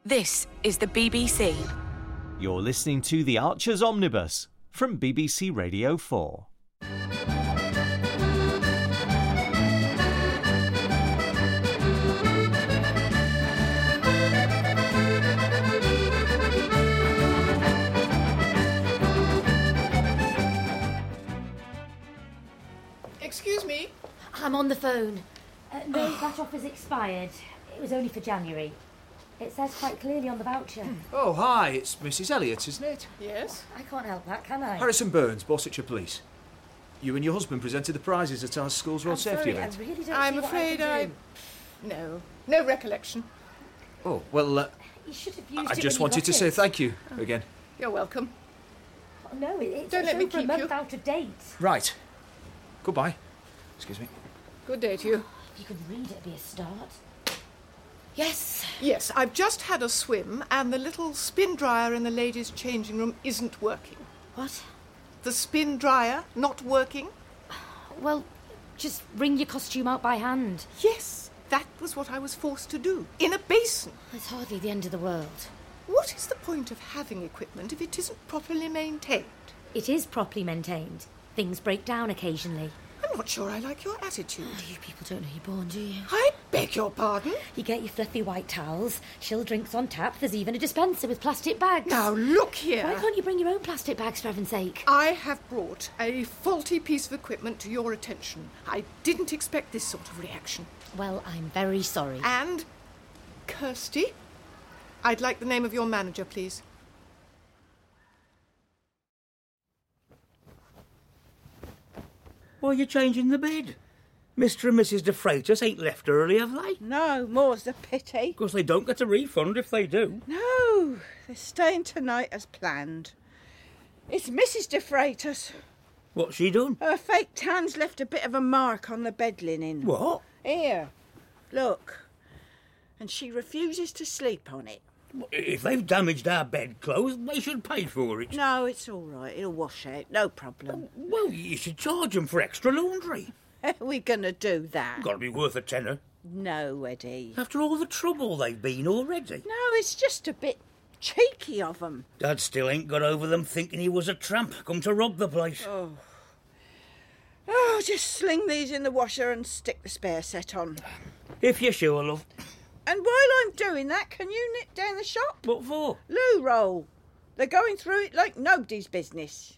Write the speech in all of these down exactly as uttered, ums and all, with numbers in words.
This is the B B C. You're listening to The Archers Omnibus from B B C Radio four. Excuse me? I'm on the phone. Uh, no, that offer's expired. It was only for January. It says quite clearly on the voucher. Oh, hi, it's Missus Elliott, isn't it? Yes? I can't help that, can I? Harrison Burns, Borsetshire Police. You and your husband presented the prizes at our school's road I'm safety sorry, event. I really don't I'm see what afraid I, I... can do. No. No recollection. Oh, well, uh, You should have used I it just when you wanted got to say it. thank you again. You're welcome. Oh, no, it, it's, Don't it's let me over a keep month you. out of date. Right. Goodbye. Excuse me. Good day to you. If you could read it, it'd be a start. Yes. Yes, I've just had a swim and the little spin dryer in the ladies' changing room isn't working. What? The spin dryer not working? Well, just wring your costume out by hand. Yes, that was what I was forced to do. In a basin. It's hardly the end of the world. What is the point of having equipment if it isn't properly maintained? It is properly maintained. Things break down occasionally. I'm not sure I like your attitude. You people don't know you're born, do you? I beg your pardon? You get your fluffy white towels, chill drinks on tap, there's even a dispenser with plastic bags. Now, look here. Why can't you bring your own plastic bags, for heaven's sake? I have brought a faulty piece of equipment to your attention. I didn't expect this sort of reaction. Well, I'm very sorry. And, Kirsty, I'd like the name of your manager, please. Why are you changing the bed? Mister and Missus De Freitas ain't left early, have they? No, more's the pity. Of course, they don't get a refund if they do. No, they're staying tonight as planned. It's Missus De Freitas. What's she done? Her fake tan's left a bit of a mark on the bed linen. What? Here, look. And she refuses to sleep on it. If they've damaged our bedclothes, they should pay for it. No, it's all right. It'll wash out. No problem. Well, you should charge them for extra laundry. We're going to do that. Got to be worth a tenner. No, Eddie. After all the trouble they've been already. No, it's just a bit cheeky of them. Dad still ain't got over them thinking he was a tramp come to rob the place. Oh. Oh, just sling these in the washer and stick the spare set on. If you're sure, love. And while I'm doing that, can you nip down the shop? What for? Loo roll. They're going through it like nobody's business.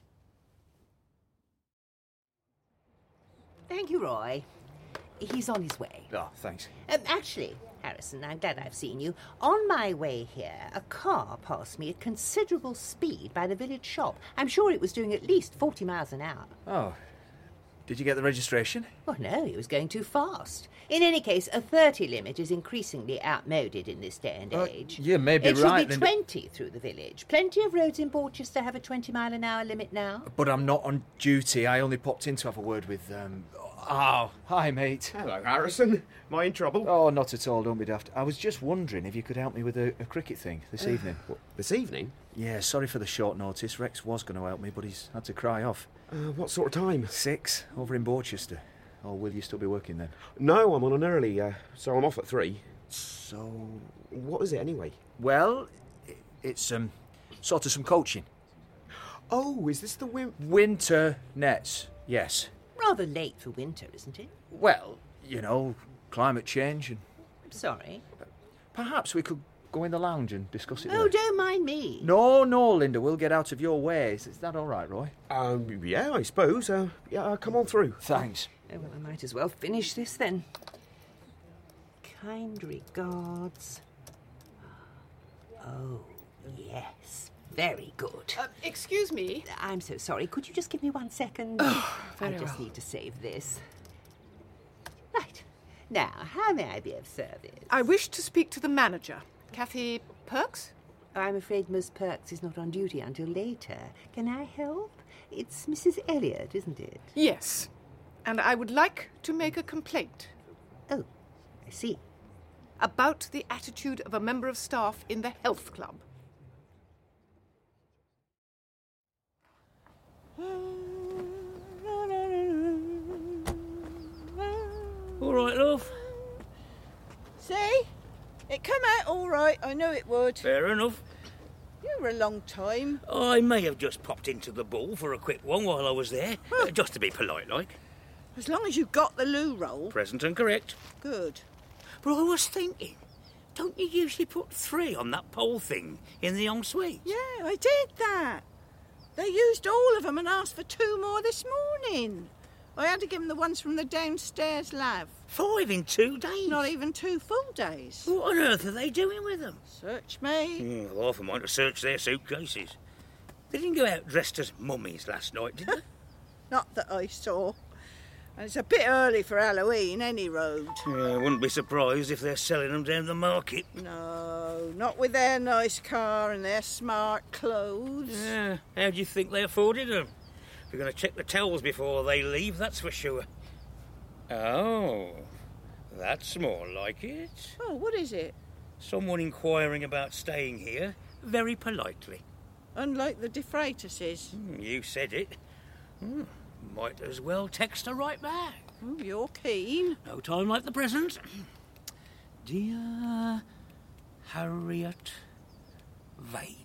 Thank you, Roy. He's on his way. Oh, thanks. Um, actually, Harrison, I'm glad I've seen you. On my way here, a car passed me at considerable speed by the village shop. I'm sure it was doing at least forty miles an hour. Oh. Did you get the registration? Oh, no, it was going too fast. In any case, a thirty limit is increasingly outmoded in this day and Uh, age. you may be it right, should be Linda. twenty through the village. Plenty of roads in Borchester have a twenty mile an hour limit now. But I'm not on duty. I only popped in to have a word with, um... Oh, hi, mate. Hello, Harrison. Am I in trouble? Oh, not at all. Don't be daft. I was just wondering if you could help me with a, a cricket thing this evening. What, this evening? Yeah, sorry for the short notice. Rex was going to help me, but he's had to cry off. Uh, what sort of time? Six, over in Borchester. Or will you still be working then? No, I'm on an early, uh, so I'm off at three. So... What is it anyway? Well, i- it's, um, sort of some coaching. Oh, is this the wim... Winter nets, yes. Rather late for winter, isn't it? Well, you know, climate change and... I'm sorry. Perhaps we could go in the lounge and discuss it Oh, there. don't mind me. No, no, Linda, we'll get out of your way. Is is that all right, Roy? Um, yeah, I suppose. Uh, yeah, uh, come on through. Thanks. Oh, well, I might as well finish this then. Kind regards. Oh, yes. Very good. Uh, excuse me? I'm so sorry. Could you just give me one second? Oh, I very just well. need to save this. Right. Now, how may I be of service? I wish to speak to the manager. Kathy Perks? I'm afraid Miss Perks is not on duty until later. Can I help? It's Missus Elliott, isn't it? Yes. And I would like to make a complaint. Oh, I see. About the attitude of a member of staff in the health club. All right, love. See? It come out all right, I knew it would. Fair enough. You were a long time. I may have just popped into the ball for a quick one while I was there, uh, just to be polite like. As long as you got the loo roll. Present and correct. Good. But I was thinking, don't you usually put three on that pole thing in the ensuite? Yeah, I did that. They used all of them and asked for two more this morning. I had to give them the ones from the downstairs lav. Five in two days? Not even two full days. What on earth are they doing with them? Search me. Mm, well, half of mine to search their suitcases. They didn't go out dressed as mummies last night, did they? Not that I saw. And it's a bit early for Halloween, any road. Yeah, I wouldn't be surprised if they're selling them down the market. No, not with their nice car and their smart clothes. Yeah, how do you think they afforded them? We're going to check the towels before they leave, that's for sure. Oh, that's more like it. Oh, what is it? Someone inquiring about staying here, very politely. Unlike the De Freitases. Mm, you said it. Mm, might as well text her right back. Oh, you're keen. No time like the present. Dear Harriet Vane.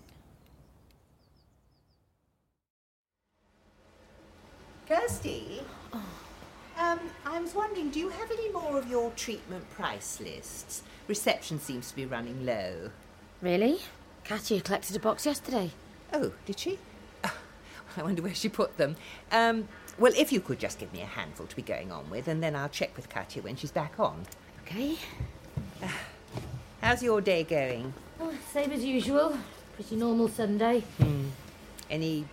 Kirsty? Oh. Um, I was wondering, do you have any more of your treatment price lists? Reception seems to be running low. Really? Katia collected a box yesterday. Oh, did she? Oh, I wonder where she put them. Um, well, if you could just give me a handful to be going on with, and then I'll check with Katia when she's back on. OK. Uh, how's your day going? Oh, same as usual. Pretty normal Sunday. Hmm. Any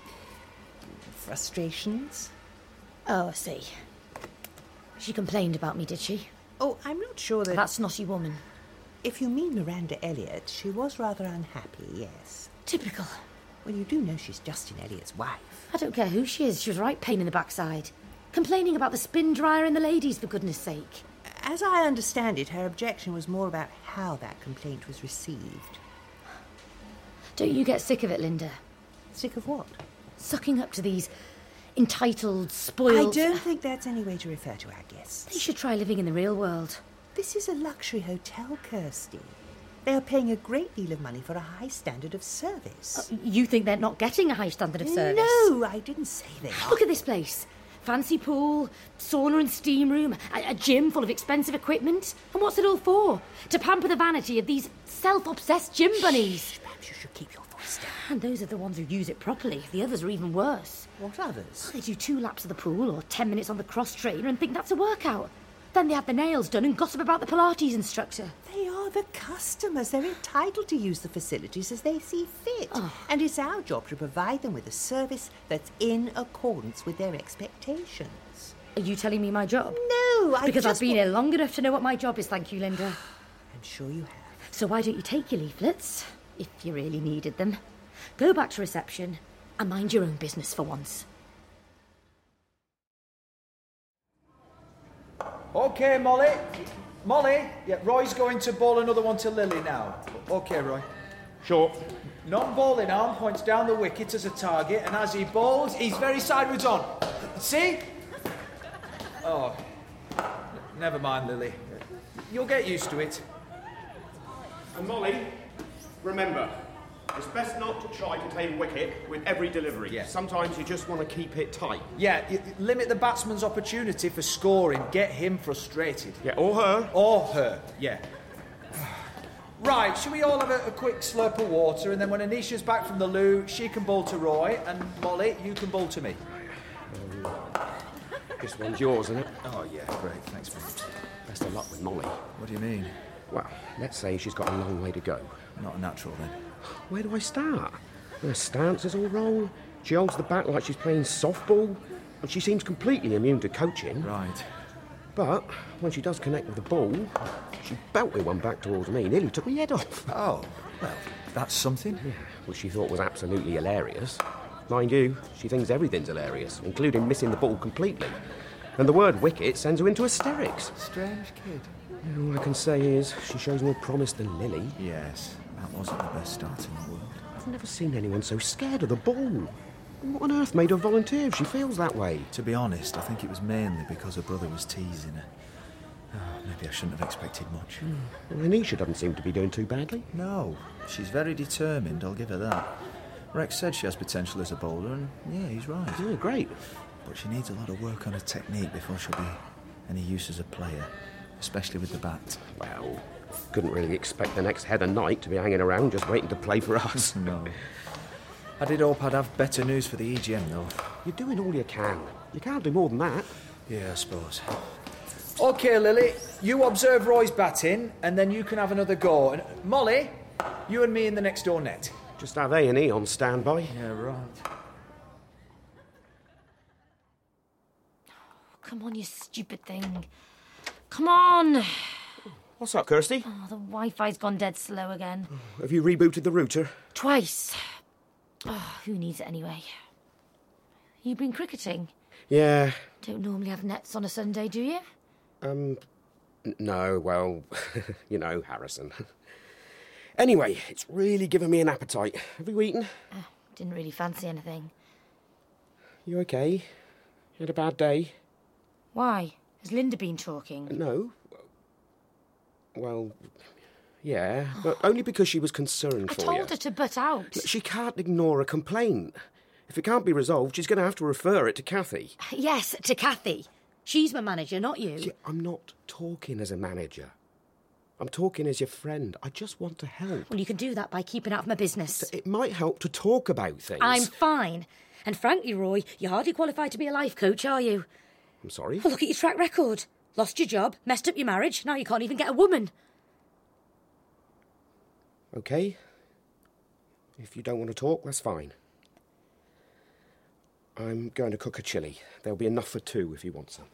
frustrations? Oh, I see. She complained about me, did she? Oh, I'm not sure that... That snotty woman. If you mean Miranda Elliott, she was rather unhappy, yes. Typical. Well, you do know she's Justin Elliott's wife. I don't care who she is. She was a right pain in the backside. Complaining about the spin dryer and the ladies, for goodness sake. As I understand it, her objection was more about how that complaint was received. Don't you get sick of it, Linda? Sick of what? Sucking up to these entitled, spoiled... I don't think that's any way to refer to our guests. They should try living in the real world. This is a luxury hotel, Kirsty. They are paying a great deal of money for a high standard of service. Uh, you think they're not getting a high standard of service? No, I didn't say they are. Look at this place. Fancy pool, sauna and steam room, a, a gym full of expensive equipment. And what's it all for? To pamper the vanity of these self-obsessed gym bunnies. Shh, perhaps you should keep your voice down. And those are the ones who use it properly. The others are even worse. What others? They do two laps of the pool or ten minutes on the cross trainer and think that's a workout. Then they have the nails done and gossip about the Pilates instructor. They are the customers. They're entitled to use the facilities as they see fit. Oh. And it's our job to provide them with a service that's in accordance with their expectations. Are you telling me my job? No, I Because just I've been wa- here long enough to know what my job is, thank you, Linda. I'm sure you have. So why don't you take your leaflets, if you really needed them, go back to reception and mind your own business for once. OK, Molly. Molly, yeah, Roy's going to bowl another one to Lily now. OK, Roy. Sure. Non-bowling arm points down the wicket as a target, and as he bowls, he's very sideways on. See? Oh, n- never mind, Lily. You'll get used to it. And Molly, remember, it's best not to try to tame wicket with every delivery. Yeah. Sometimes you just want to keep it tight. Yeah, y- limit the batsman's opportunity for scoring. Get him frustrated. Yeah, or her. Or her, yeah. Right, shall we all have a, a quick slurp of water, and then when Anisha's back from the loo, she can bowl to Roy, and Molly, you can bowl to me. Um, this one's yours, isn't it? Oh, yeah, great. Thanks, mate. Best of luck with Molly. What do you mean? Well, let's say she's got a long way to go. Not a natural, then. Where do I start? Her stance is all wrong. She holds the bat like she's playing softball, and she seems completely immune to coaching. Right. But when she does connect with the ball, she belted one back towards me, nearly took my head off. Oh, well, that's something. Yeah, which she thought was absolutely hilarious. Mind you, she thinks everything's hilarious, including missing the ball completely. And the word wicket sends her into hysterics. Strange kid. All I can say is she shows more promise than Lily. Yes, that wasn't the best start in the world. I've never seen anyone so scared of the ball. What on earth made her volunteer if she feels that way? To be honest, I think it was mainly because her brother was teasing her. Oh, maybe I shouldn't have expected much. Mm. Well, Anisha doesn't seem to be doing too badly. No, she's very determined, I'll give her that. Rex said she has potential as a bowler, and yeah, he's right. Yeah, great. But she needs a lot of work on her technique before she'll be any use as a player, especially with the bat. Well, couldn't really expect the next Heather Knight to be hanging around just waiting to play for us. No. I did hope I'd have better news for the E G M, though. You're doing all you can. You can't do more than that. Yeah, I suppose. OK, Lily, you observe Roy's batting, and then you can have another go. And Molly, you and me in the next door net. Just have A and E on standby. Yeah, right. Come on, you stupid thing. Come on. What's up, Kirsty? Oh, the Wi-Fi's gone dead slow again. Have you rebooted the router? Twice. Oh, who needs it anyway? You've been cricketing? Yeah. Don't normally have nets on a Sunday, do you? Um, n- no, well, you know, Harrison. Anyway, it's really given me an appetite. Have you eaten? Oh, didn't really fancy anything. You okay? You had a bad day? Why? Has Linda been talking? No. Well, yeah, but only because she was concerned I for you. told her to butt out. She can't ignore a complaint. If it can't be resolved, she's going to have to refer it to Kathy. Yes, to Kathy. She's my manager, not you. See, I'm not talking as a manager. I'm talking as your friend. I just want to help. Well, you can do that by keeping out of my business. It might help to talk about things. I'm fine. And frankly, Roy, you're hardly qualified to be a life coach, are you? I'm sorry? Well, look at your track record. Lost your job, messed up your marriage, now you can't even get a woman. OK. If you don't want to talk, that's fine. I'm going to cook a chilli. There'll be enough for two if you want some.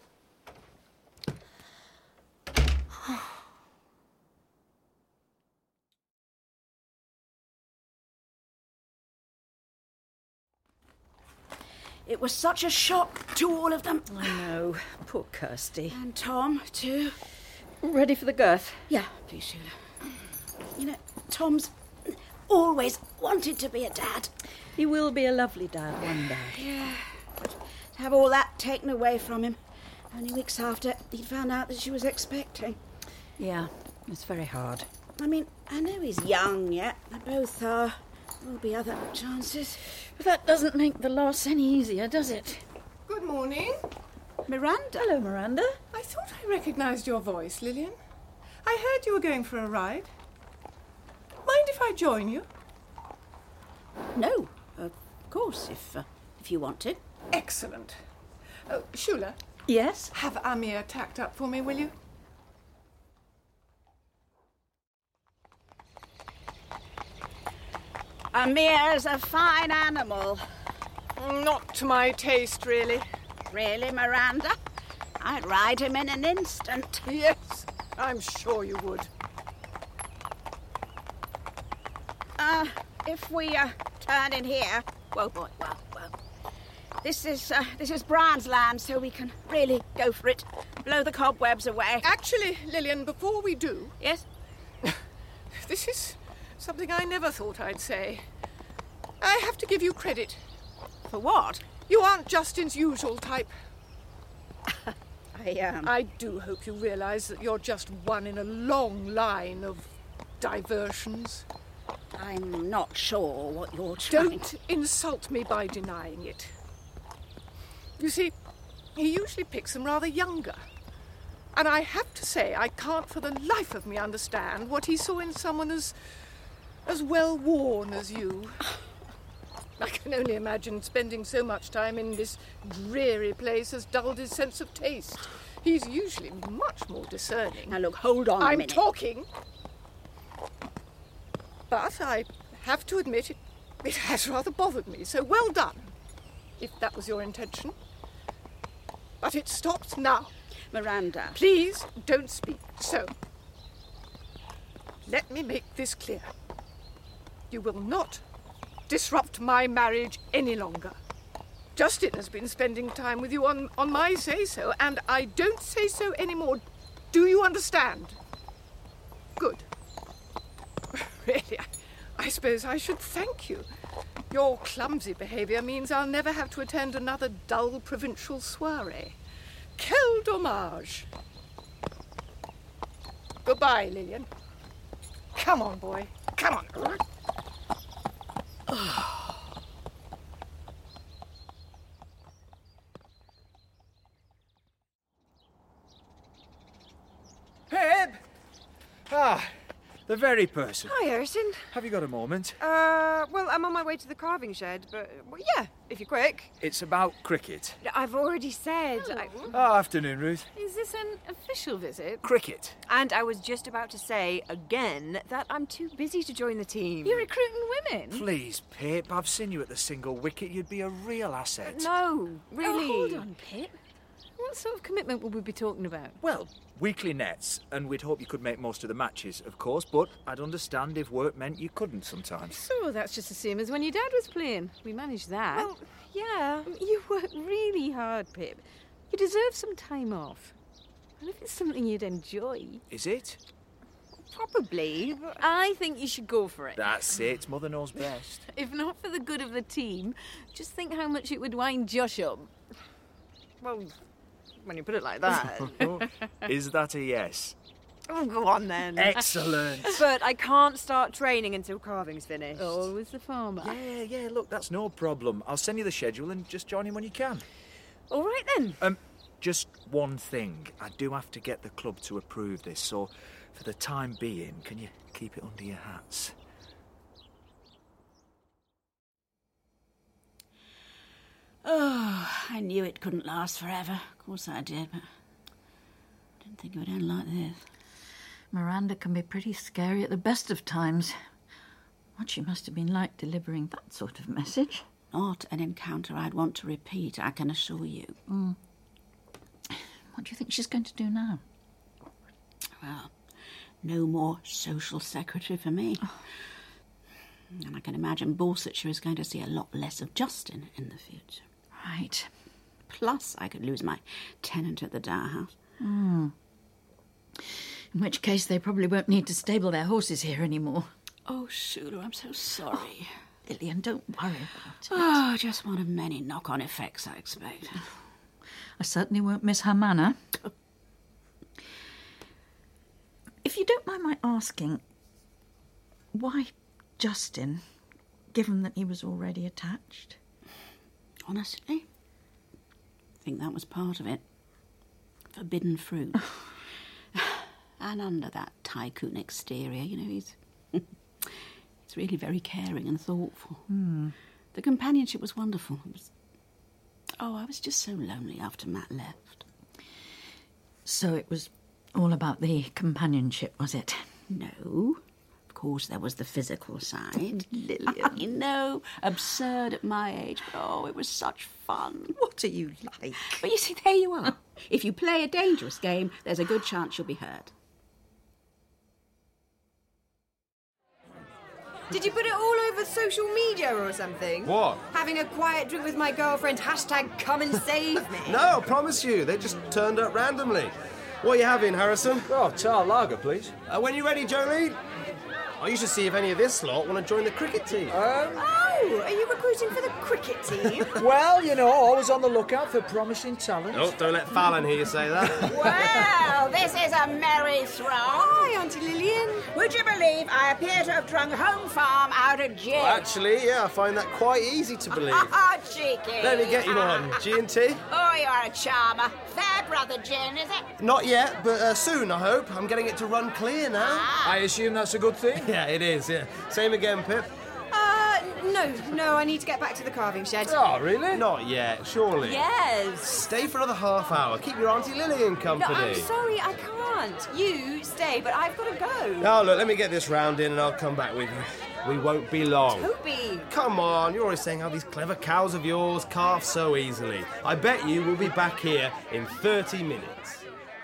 It was such a shock to all of them. I know. Poor Kirsty. And Tom, too. Ready for the girth? Yeah, please, Sheila. You know, Tom's always wanted to be a dad. He will be a lovely dad one day. Yeah. But to have all that taken away from him, only weeks after he'd found out that she was expecting. Yeah, it's very hard. I mean, I know he's young yet. They both are. There'll be other chances. But that doesn't make the loss any easier, does it? Good morning. Miranda. Hello, Miranda. I thought I recognised your voice, Lillian. I heard you were going for a ride. Mind if I join you? No, of course, if uh, if you want to. Excellent. Oh, Shula. Yes? Have Amir tacked up for me, will you? Amir's a fine animal. Not to my taste, really. Really, Miranda? I'd ride him in an instant. Yes, I'm sure you would. Uh, if we uh, turn in here... Well, boy, well, well. This is, uh, this is Brian's land, so we can really go for it. Blow the cobwebs away. Actually, Lillian, before we do... Yes? This is something I never thought I'd say. I have to give you credit. For what? You aren't Justin's usual type. I, um... I do hope you realise that you're just one in a long line of diversions. I'm not sure what you're trying... Don't insult me by denying it. You see, he usually picks them rather younger. And I have to say, I can't for the life of me understand what he saw in someone as... as well-worn as you. I can only imagine spending so much time in this dreary place has dulled his sense of taste. He's usually much more discerning. Now look, hold on a I'm minute. talking. But I have to admit it, it has rather bothered me, so well done, if that was your intention. But it stops now. Miranda. Please don't speak so. Let me make this clear. You will not disrupt my marriage any longer. Justin has been spending time with you on, on my say-so, and I don't say so anymore. Do you understand? Good. Really, I, I suppose I should thank you. Your clumsy behaviour means I'll never have to attend another dull provincial soiree. Quel dommage. Goodbye, Lillian. Come on, boy. Come on. Pip! Ah, the very person. Hi, Harrison. Have you got a moment? Uh, well, I'm on my way to the carving shed, but well, yeah, if you're quick. It's about cricket. I've already said. I... Oh, afternoon, Ruth. Is this an official visit? Cricket. And I was just about to say again that I'm too busy to join the team. You're recruiting women? Please, Pip, I've seen you at the single wicket. You'd be a real asset. No, really. Oh, hold on, Pip. What sort of commitment will we be talking about? Well, weekly nets, and we'd hope you could make most of the matches, of course, but I'd understand if work meant you couldn't sometimes. So that's just the same as when your dad was playing. We managed that. Well, yeah. You work really hard, Pip. You deserve some time off. And if it's something you'd enjoy... Is it? Probably. But I think you should go for it. That's it. Mother knows best. If not for the good of the team, just think how much it would wind Josh up. Well, when you put it like that. Is that a yes? Oh, go on then. Excellent. But I can't start training until carving's finished. Always the farmer. Yeah, yeah, look, that's no problem. I'll send you the schedule and just join in when you can. All right then. Um, just one thing. I do have to get the club to approve this, so for the time being, can you keep it under your hats? Oh, I knew it couldn't last forever. Of course I did, but I didn't think it would end like this. Miranda can be pretty scary at the best of times. What she must have been like delivering that sort of message. Not an encounter I'd want to repeat, I can assure you. Mm. What do you think she's going to do now? Well, no more social secretary for me. Oh. And I can imagine Borsetshire is going to see a lot less of Justin in the future. Right. Plus, I could lose my tenant at the Dower House. Mm. In which case, they probably won't need to stable their horses here anymore. Oh, Sulu, I'm so sorry. Oh, Lillian, don't worry about it. Oh, just one of many knock-on effects, I expect. I certainly won't miss her manner. If you don't mind my asking, why Justin, given that he was already attached? Honestly, I think that was part of it. Forbidden fruit. And under that tycoon exterior, you know, he's he's really very caring and thoughtful. Mm. The companionship was wonderful. It was, oh, I was just so lonely after Matt left. So it was all about the companionship, was it? No. Of course, there was the physical side. Lillian. I know, absurd at my age, but oh, it was such fun. What are you like? But you see, there you are. If you play a dangerous game, there's a good chance you'll be hurt. Did you put it all over social media or something? What? Having a quiet drink with my girlfriend, hashtag come and save me. No, I promise you, they just turned up randomly. What are you having, Harrison? Oh, tar lager, please. Uh, when you ready, Jolene? Oh, you should see if any of this lot want to join the cricket team. Um... Oh, are you recruiting for the cricket team? Well, you know, always on the lookout for promising talent. Oh, don't let Fallon hear you say that. Well, this is a merry throng. Hi, Auntie Lillian. Would you believe I appear to have drunk home farm out of gin? Well, actually, yeah, I find that quite easy to believe. Ah, cheeky. Let me get you one. G and T? Oh, you're a charmer. Fair brother gin, is it? Not yet, but uh, soon, I hope. I'm getting it to run clear now. Ah. I assume that's a good thing? Yeah, it is, yeah. Same again, Pip. Uh, no, no, I need to get back to the carving shed. Oh, really? Not yet, surely. Yes. Stay for another half hour. Keep your Auntie Lillian company. No, I'm sorry, I can't. You stay, but I've got to go. Now, look, let me get this round in and I'll come back with you. We won't be long. Toby! Come on, you're always saying how these clever cows of yours calf so easily. I bet you we'll be back here in thirty minutes.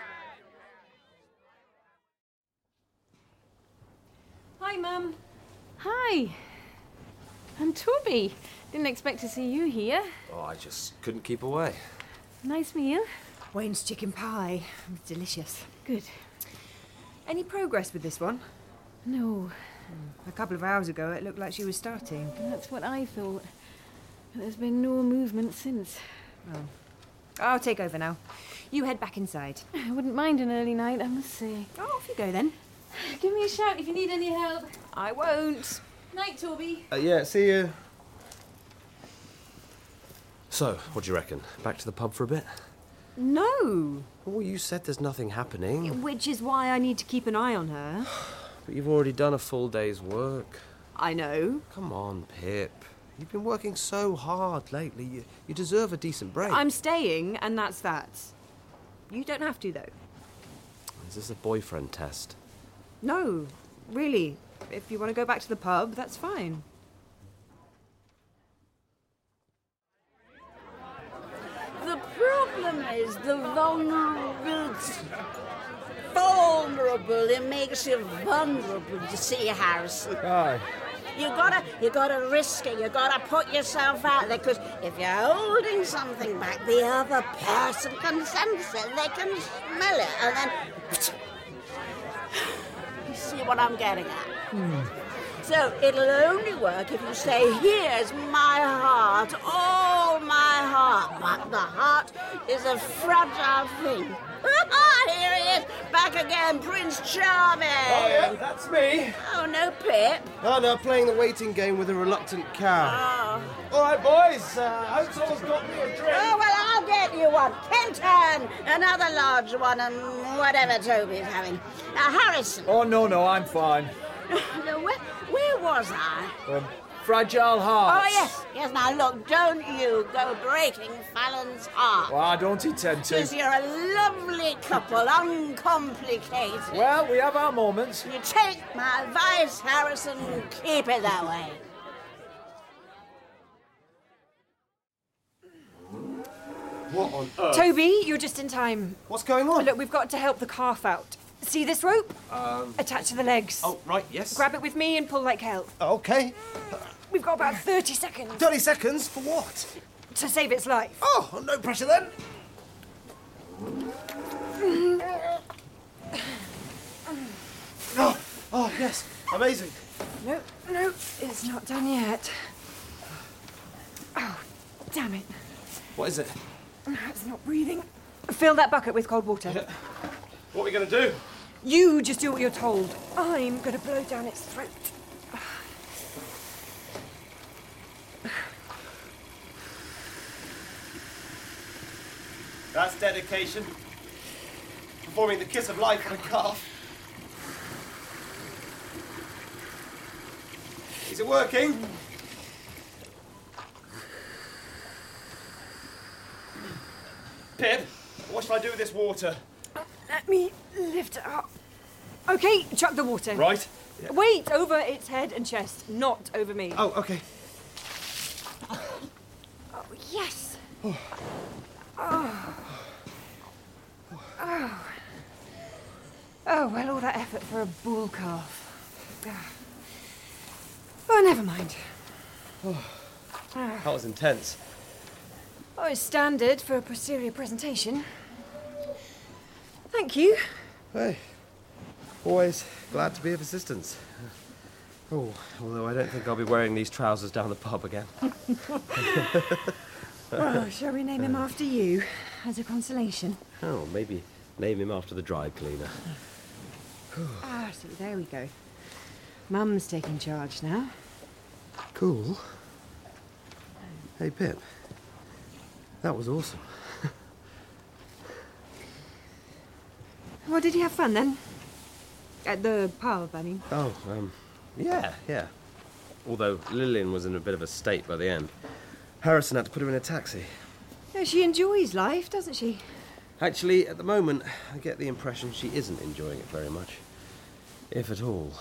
Hi, Mum. Hi. And Toby. Didn't expect to see you here. Oh, I just couldn't keep away. Nice meal. Wayne's chicken pie. It's delicious. Good. Any progress with this one? No. A couple of hours ago, it looked like she was starting. That's what I thought. But there's been no movement since. Oh. I'll take over now. You head back inside. I wouldn't mind an early night, I must say. Oh, off you go then. Give me a shout if you need any help. I won't. Night, Toby. Uh, yeah, see you. So, what do you reckon? Back to the pub for a bit? No. Well, you said there's nothing happening. Which is why I need to keep an eye on her. But you've already done a full day's work. I know. Come on, Pip. You've been working so hard lately. You, you deserve a decent break. I'm staying, and that's that. You don't have to, though. Is this a boyfriend test? No, really. If you want to go back to the pub, that's fine. The problem is the vulnerability. Vulnerable. It makes you vulnerable, you see, Harrison. Aye. You gotta, you gotta risk it. You gotta put yourself out there, because if you're holding something back, the other person can sense it. They can smell it, and then you see what I'm getting at. Hmm. So it'll only work if you say, "Here's my heart, all my heart." But the heart is a fragile thing. Here he is, back again, Prince Charming. Oh, yeah, that's me. Oh, no, Pip. Oh, no, playing the waiting game with a reluctant cow. Oh. All right, boys. Uh, hope someone's got me a drink. Oh, well, I'll get you one. Kenton, another large one, and whatever Toby's having. Now, Harrison. Oh, no, no, I'm fine. Now, where, where was I? Um, fragile hearts. Oh, yes. Yes, now, look, don't you go breaking Fallon's heart. Well, I don't intend to. Because you're a lovely couple, uncomplicated. Well, we have our moments. You take my advice, Harrison, keep it that way. What on earth? Toby, you're just in time. What's going on? Look, we've got to help the calf out. See this rope? Um... Attached to the legs. Oh, right, yes. Grab it with me and pull like hell. Okay. We've got about thirty seconds. thirty seconds? For what? To save its life. Oh, no pressure then. Oh, oh, yes. Amazing. No, no, it's not done yet. Oh, damn it. What is it? It's not breathing. Fill that bucket with cold water. What are we going to do? You just do what you're told. I'm going to blow down its throat. That's dedication. Performing the kiss of life on a calf. Is it working? Pip, what shall I do with this water? Let me lift it up. Okay, chuck the water. Right. Yeah. Wait, over its head and chest, not over me. Oh, okay. Oh, yes. Oh. Oh. Oh. Oh, well, all that effort for a bull calf. Oh, never mind. Oh. That was intense. Oh, it's standard for a posterior presentation. Thank you. Hey, always glad to be of assistance. Oh, although I don't think I'll be wearing these trousers down the pub again. Well, shall we name him after you, as a consolation? Oh, maybe name him after the dry cleaner. Ah, see, there we go. Mum's taking charge now. Cool. Hey, Pip. That was awesome. Well, did you have fun then? At the pub, I mean. Oh, um, yeah, yeah. Although Lillian was in a bit of a state by the end. Harrison had to put her in a taxi. No, she enjoys life, doesn't she? Actually, at the moment, I get the impression she isn't enjoying it very much. If at all.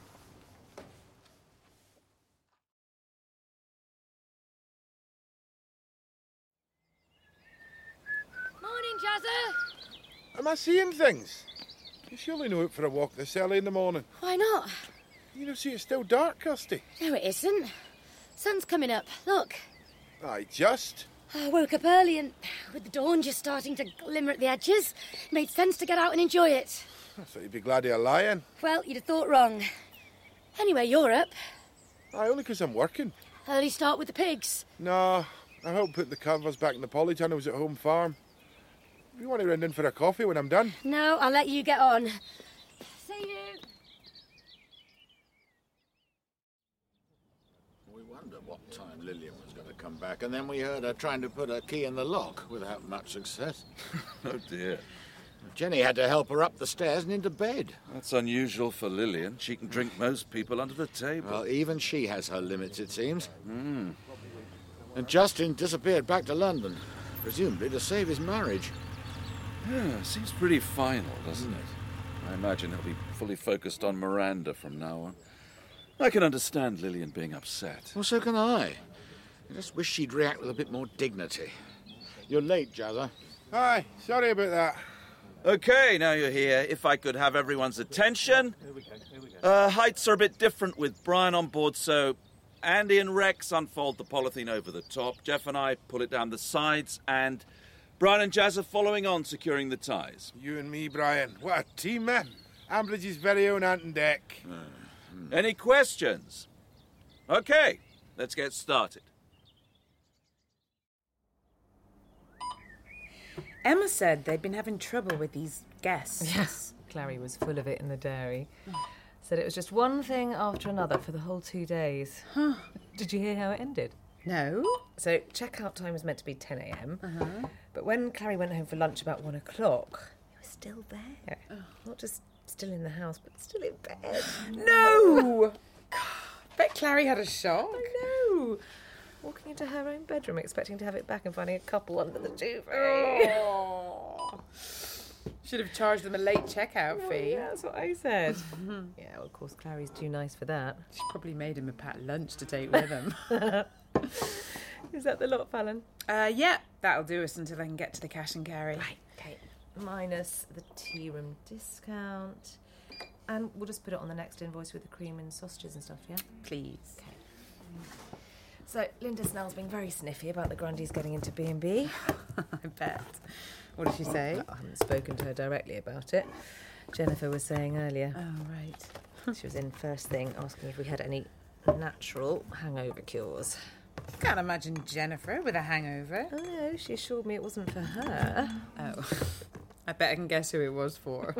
Morning, Jazza. Am I seeing things? You surely know out for a walk this early in the morning. Why not? You know, see, it's still dark, Kirsty. No, it isn't. Sun's coming up. Look. Aye, just. I woke up early and with the dawn just starting to glimmer at the edges, it made sense to get out and enjoy it. I thought you'd be glad you're lying. Well, you'd have thought wrong. Anyway, you're up. Aye, only 'cause I'm working. Early start with the pigs. No, I helped put the covers back in the polytunnels at home farm. You want to run in for a coffee when I'm done? No, I'll let you get on. See you. We wondered what time Lillian was going to come back, and then we heard her trying to put her key in the lock without much success. Oh, dear. Jenny had to help her up the stairs and into bed. That's unusual for Lillian. She can drink most people under the table. Well, even she has her limits, it seems. Mm. And Justin disappeared back to London, presumably to save his marriage. Yeah, seems pretty final, doesn't it? I imagine he'll be fully focused on Miranda from now on. I can understand Lillian being upset. Well, so can I. I just wish she'd react with a bit more dignity. You're late, Jazza. Hi, sorry about that. Okay, now you're here. If I could have everyone's attention. Uh, heights are a bit different with Brian on board, so Andy and Rex unfold the polythene over the top. Jeff and I pull it down the sides, and Brian and Jazz are following on, securing the ties. You and me, Brian. What a team, man. Ambridge's very own Ant and Deck. Uh, hmm. Any questions? Okay, let's get started. Emma said they'd been having trouble with these guests. Yes, Clary was full of it in the dairy. Said it was just one thing after another for the whole two days. Huh. Did you hear how it ended? No. So check-out time was meant to be ten a.m, Uh-huh. but when Clary went home for lunch about one o'clock, he was still there. Oh. Not just still in the house, but still in bed. No! Bet Clary had a shock. I know. Walking into her own bedroom, expecting to have it back and finding a couple under the duvet. Oh. Should have charged them a late checkout Oh, fee. yeah, that's what I said. Yeah, well, of course, Clary's too nice for that. She probably made him a packed lunch to take with him. Is that the lot, Fallon? Uh, yeah, that'll do us until I can get to the cash and carry. Right, okay. Minus the tea room discount. And we'll just put it on the next invoice with the cream and sausages and stuff, yeah? Please. Okay. So, Linda Snell's been very sniffy about the Grundys getting into B and B. I bet. What did she say? Well, I haven't spoken to her directly about it. Jennifer was saying earlier. Oh, right. She was in first thing asking if we had any natural hangover cures. Can't imagine Jennifer with a hangover. Oh, no, she assured me it wasn't for her. Oh. I bet I can guess who it was for.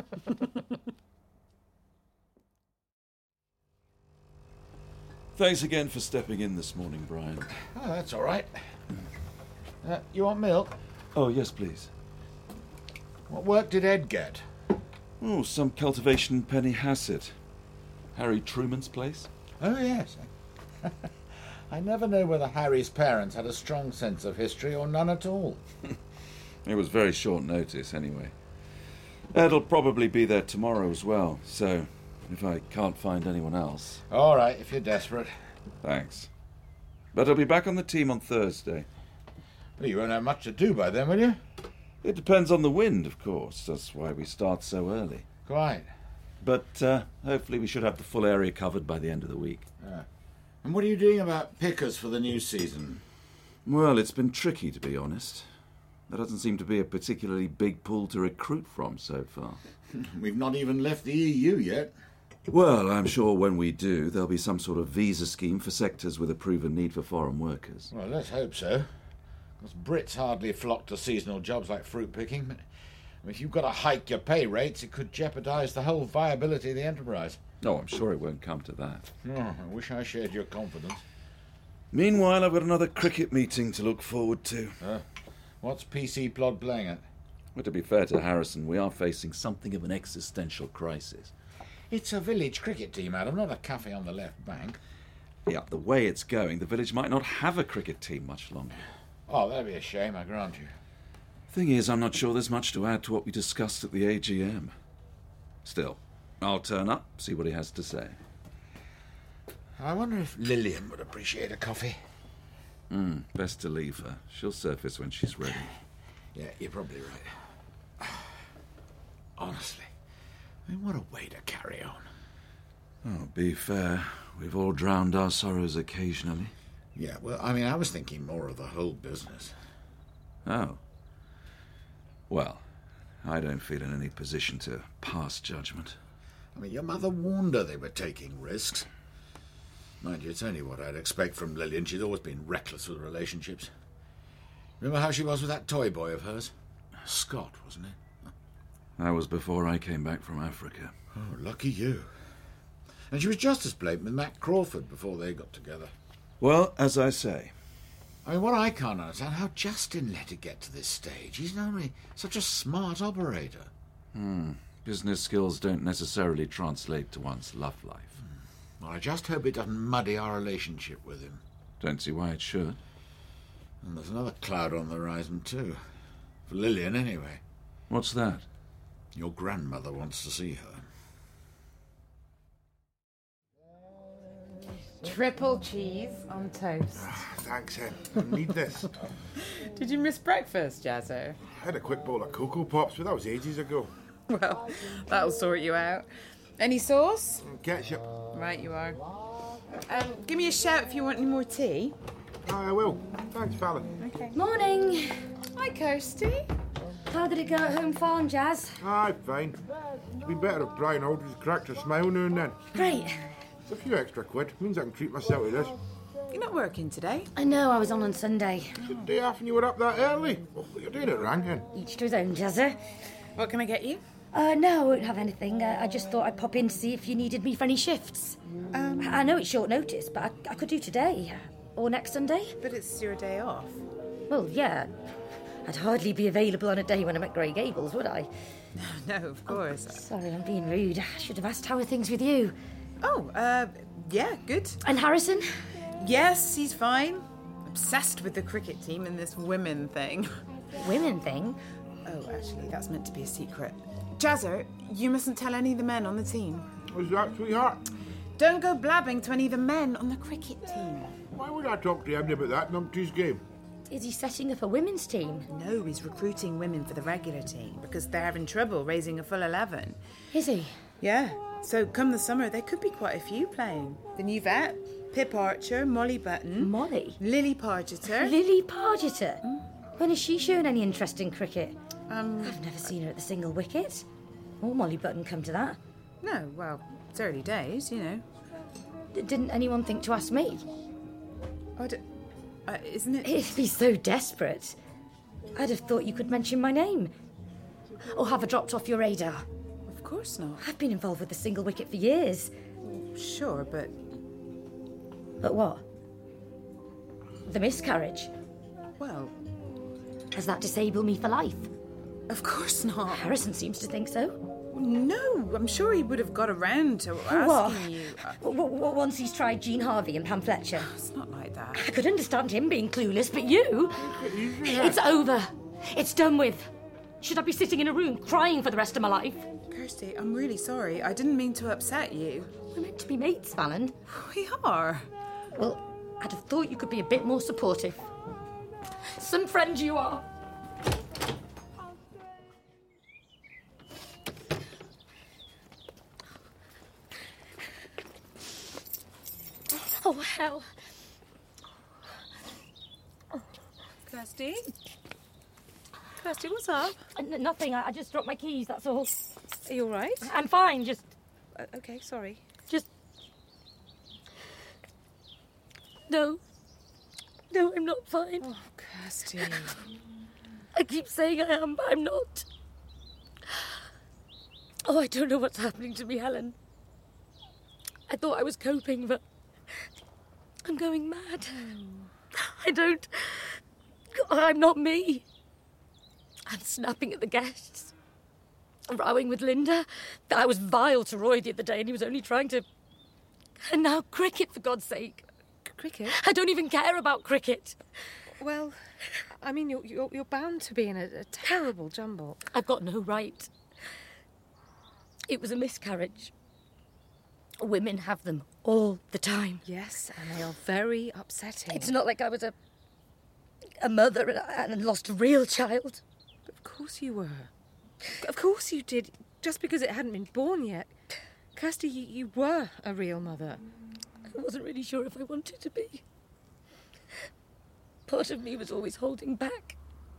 Thanks again for stepping in this morning, Brian. Oh, that's all right. Uh, you want milk? Oh, yes, please. What work did Ed get? Oh, some cultivation in Penny Hassett. Harry Truman's place? Oh, yes. I never know whether Harry's parents had a strong sense of history or none at all. It was very short notice, anyway. Ed'll probably be there tomorrow as well, so if I can't find anyone else... All right, if you're desperate. Thanks. But I'll be back on the team on Thursday. Well, you won't have much to do by then, will you? It depends on the wind, of course. That's why we start so early. Quite. But uh, hopefully we should have the full area covered by the end of the week. Yeah. And what are you doing about pickers for the new season? Well, it's been tricky, to be honest. There doesn't seem to be a particularly big pool to recruit from so far. We've not even left the E U yet. Well, I'm sure when we do, there'll be some sort of visa scheme for sectors with a proven need for foreign workers. Well, let's hope so. Because Brits hardly flock to seasonal jobs like fruit picking. But if you've got to hike your pay rates, it could jeopardise the whole viability of the enterprise. Oh, I'm sure it won't come to that. Oh, I wish I shared your confidence. Meanwhile, I've got another cricket meeting to look forward to. Uh, what's P C Plod playing at? Well, to be fair to Harrison, we are facing something of an existential crisis. It's a village cricket team, Adam, not a cafe on the left bank. Yeah, the way it's going, the village might not have a cricket team much longer. Oh, that'd be a shame, I grant you. Thing is, I'm not sure there's much to add to what we discussed at the A G M. Still, I'll turn up, see what he has to say. I wonder if Lillian would appreciate a coffee. Hmm, best to leave her. She'll surface when she's ready. Yeah, you're probably right. Honestly, I mean, what a way to carry on. Oh, be fair, we've all drowned our sorrows occasionally. Yeah, well, I mean, I was thinking more of the whole business. Oh. Well, I don't feel in any position to pass judgment. I mean, your mother warned her they were taking risks. Mind you, it's only what I'd expect from Lillian. She's always been reckless with relationships. Remember how she was with that toy boy of hers? Scott, wasn't it? That was before I came back from Africa. Oh, lucky you. And she was just as blatant with Matt Crawford before they got together. Well, as I say. I mean, what I can't understand, how Justin let it get to this stage. He's normally such a smart operator. Hmm. Business skills don't necessarily translate to one's love life. Hmm. Well, I just hope it doesn't muddy our relationship with him. Don't see why it should. And there's another cloud on the horizon, too. For Lillian, anyway. What's that? Your grandmother wants to see her. Triple cheese on toast. Ah, thanks, Em. I need this. Did you miss breakfast, Jazzo? I had a quick bowl of Cocoa Pops, but that was ages ago. Well, that'll sort you out. Any sauce? Ketchup. Right, you are. Um, give me a shout if you want any more tea. I will. Thanks, Fallon. Okay. Morning. Hi, Kirsty. How did it go at home farm, Jazz? Aye, fine. It's been better if Brian Aldridge cracked a smile now and then. Great. It's a few extra quid. Means I can treat myself to this. You're not working today? I know, I was on on Sunday. It's the day after you were up that early. Oh, you're doing it ranking. Each to his own, Jazzer. What can I get you? Uh, no, I won't have anything. Uh, I just thought I'd pop in to see if you needed me for any shifts. Um, I know it's short notice, but I, I could do today. Or next Sunday. But it's your day off. Well, yeah. I'd hardly be available on a day when I'm at Grey Gables, would I? No, of course. Oh, sorry, I'm being rude. I should have asked how are things with you. Oh, uh, yeah, good. And Harrison? Yes, he's fine. Obsessed with the cricket team and this women thing. Women thing? Oh, actually, that's meant to be a secret. Jazzer, you mustn't tell any of the men on the team. What's that, sweetheart? Don't go blabbing to any of the men on the cricket team. Why would I talk to Emily about that in Umpty's game? Is he setting up a women's team? No, he's recruiting women for the regular team because they're having trouble raising a full eleven. Is he? Yeah. So come the summer, there could be quite a few playing. The new vet, Pip Archer, Molly Button. Molly? Lily Pargeter. Lily Pargeter? Mm. When has she shown any interest in cricket? Um, I've never seen her at the single wicket. Or Molly Button come to that. No, well, it's early days, you know. D- didn't anyone think to ask me? Oh, d- uh, isn't it... It'd be so desperate. I'd have thought you could mention my name. Or have I dropped off your radar? Of course not. I've been involved with the single wicket for years. Sure, but... But what? The miscarriage? Well... Has that disabled me for life? Of course not. Harrison seems to think so. No, I'm sure he would have got around to asking what? you. Uh, what, what, once he's tried Jean Harvey and Pam Fletcher. It's not like that. I could understand him being clueless, but you... It's over. It's done with. Should I be sitting in a room crying for the rest of my life? Kirsty, I'm really sorry. I didn't mean to upset you. We're meant to be mates, Fallon. We are. Well, I'd have thought you could be a bit more supportive. Some friend you are. Oh, hell. Kirsty? Kirsty, what's up? N- nothing. I-, I just dropped my keys, that's all. Are you all right? I'm fine, just... Uh, okay, sorry. Just... No. No, I'm not fine. Oh, Kirsty. I keep saying I am, but I'm not. Oh, I don't know what's happening to me, Helen. I thought I was coping, but I'm going mad. I don't... I'm not me. I'm snapping at the guests. Rowing with Linda. I was vile to Roy the other day and he was only trying to... And now cricket, for God's sake. Cricket? I don't even care about cricket. Well, I mean, you're, you're, you're bound to be in a, a terrible jumble. I've got no right. It was a miscarriage. Women have them all the time. Yes, and they are very upsetting. It's not like I was a a mother and, and lost a real child. Of course you were. Of course you did, just because it hadn't been born yet. Kirsty, you, you were a real mother. I wasn't really sure if I wanted to be. Part of me was always holding back.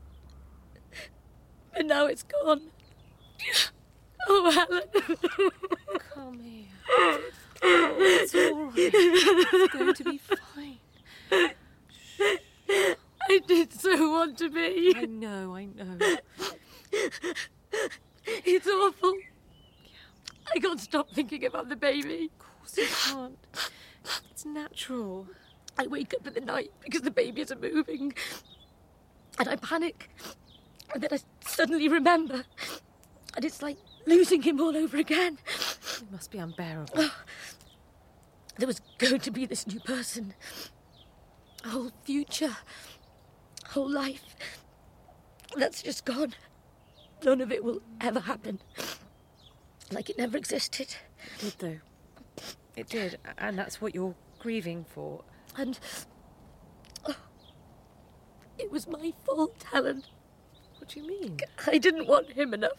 But now it's gone. Oh, Helen. Come here. It's all right. It's going to be fine. Shh. I did so want to be. I know, I know. It's awful. I can't stop thinking about the baby. Of course you can't. It's natural. I wake up in the night because the baby isn't moving. And I panic. And then I suddenly remember. And it's like losing him all over again. It must be unbearable. There was going to be this new person. A whole future. A whole life. That's just gone. None of it will ever happen. Like it never existed. It did, though. It did. And that's what you're grieving for. And... Oh, it was my fault, Helen. What do you mean? I didn't want him enough.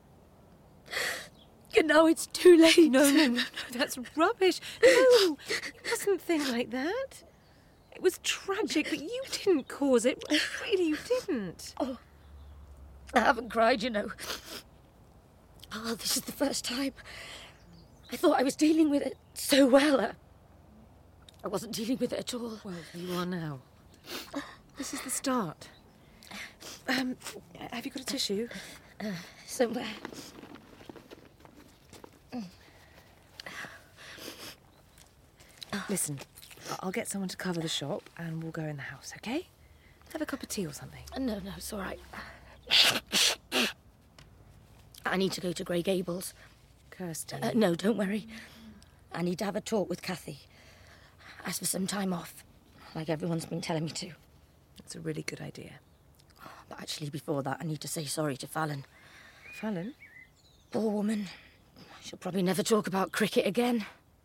And now it's too late. No, no, no, no, that's rubbish. No, you mustn't think like that. It was tragic, but you didn't cause it. Really, you didn't. Oh, I haven't cried, you know. Oh, this is the first time. I thought I was dealing with it so well. I, I wasn't dealing with it at all. Well, you are now. This is the start. Um, have you got a tissue? Uh, somewhere. Listen, I'll get someone to cover the shop and we'll go in the house, okay? Have a cup of tea or something. No, no, it's all right. I need to go to Grey Gables. Kirsty. Uh, no, don't worry. I need to have a talk with Kathy. Ask for some time off, like everyone's been telling me to. That's a really good idea. But actually, before that, I need to say sorry to Fallon. Fallon? Poor woman. She'll probably never talk about cricket again.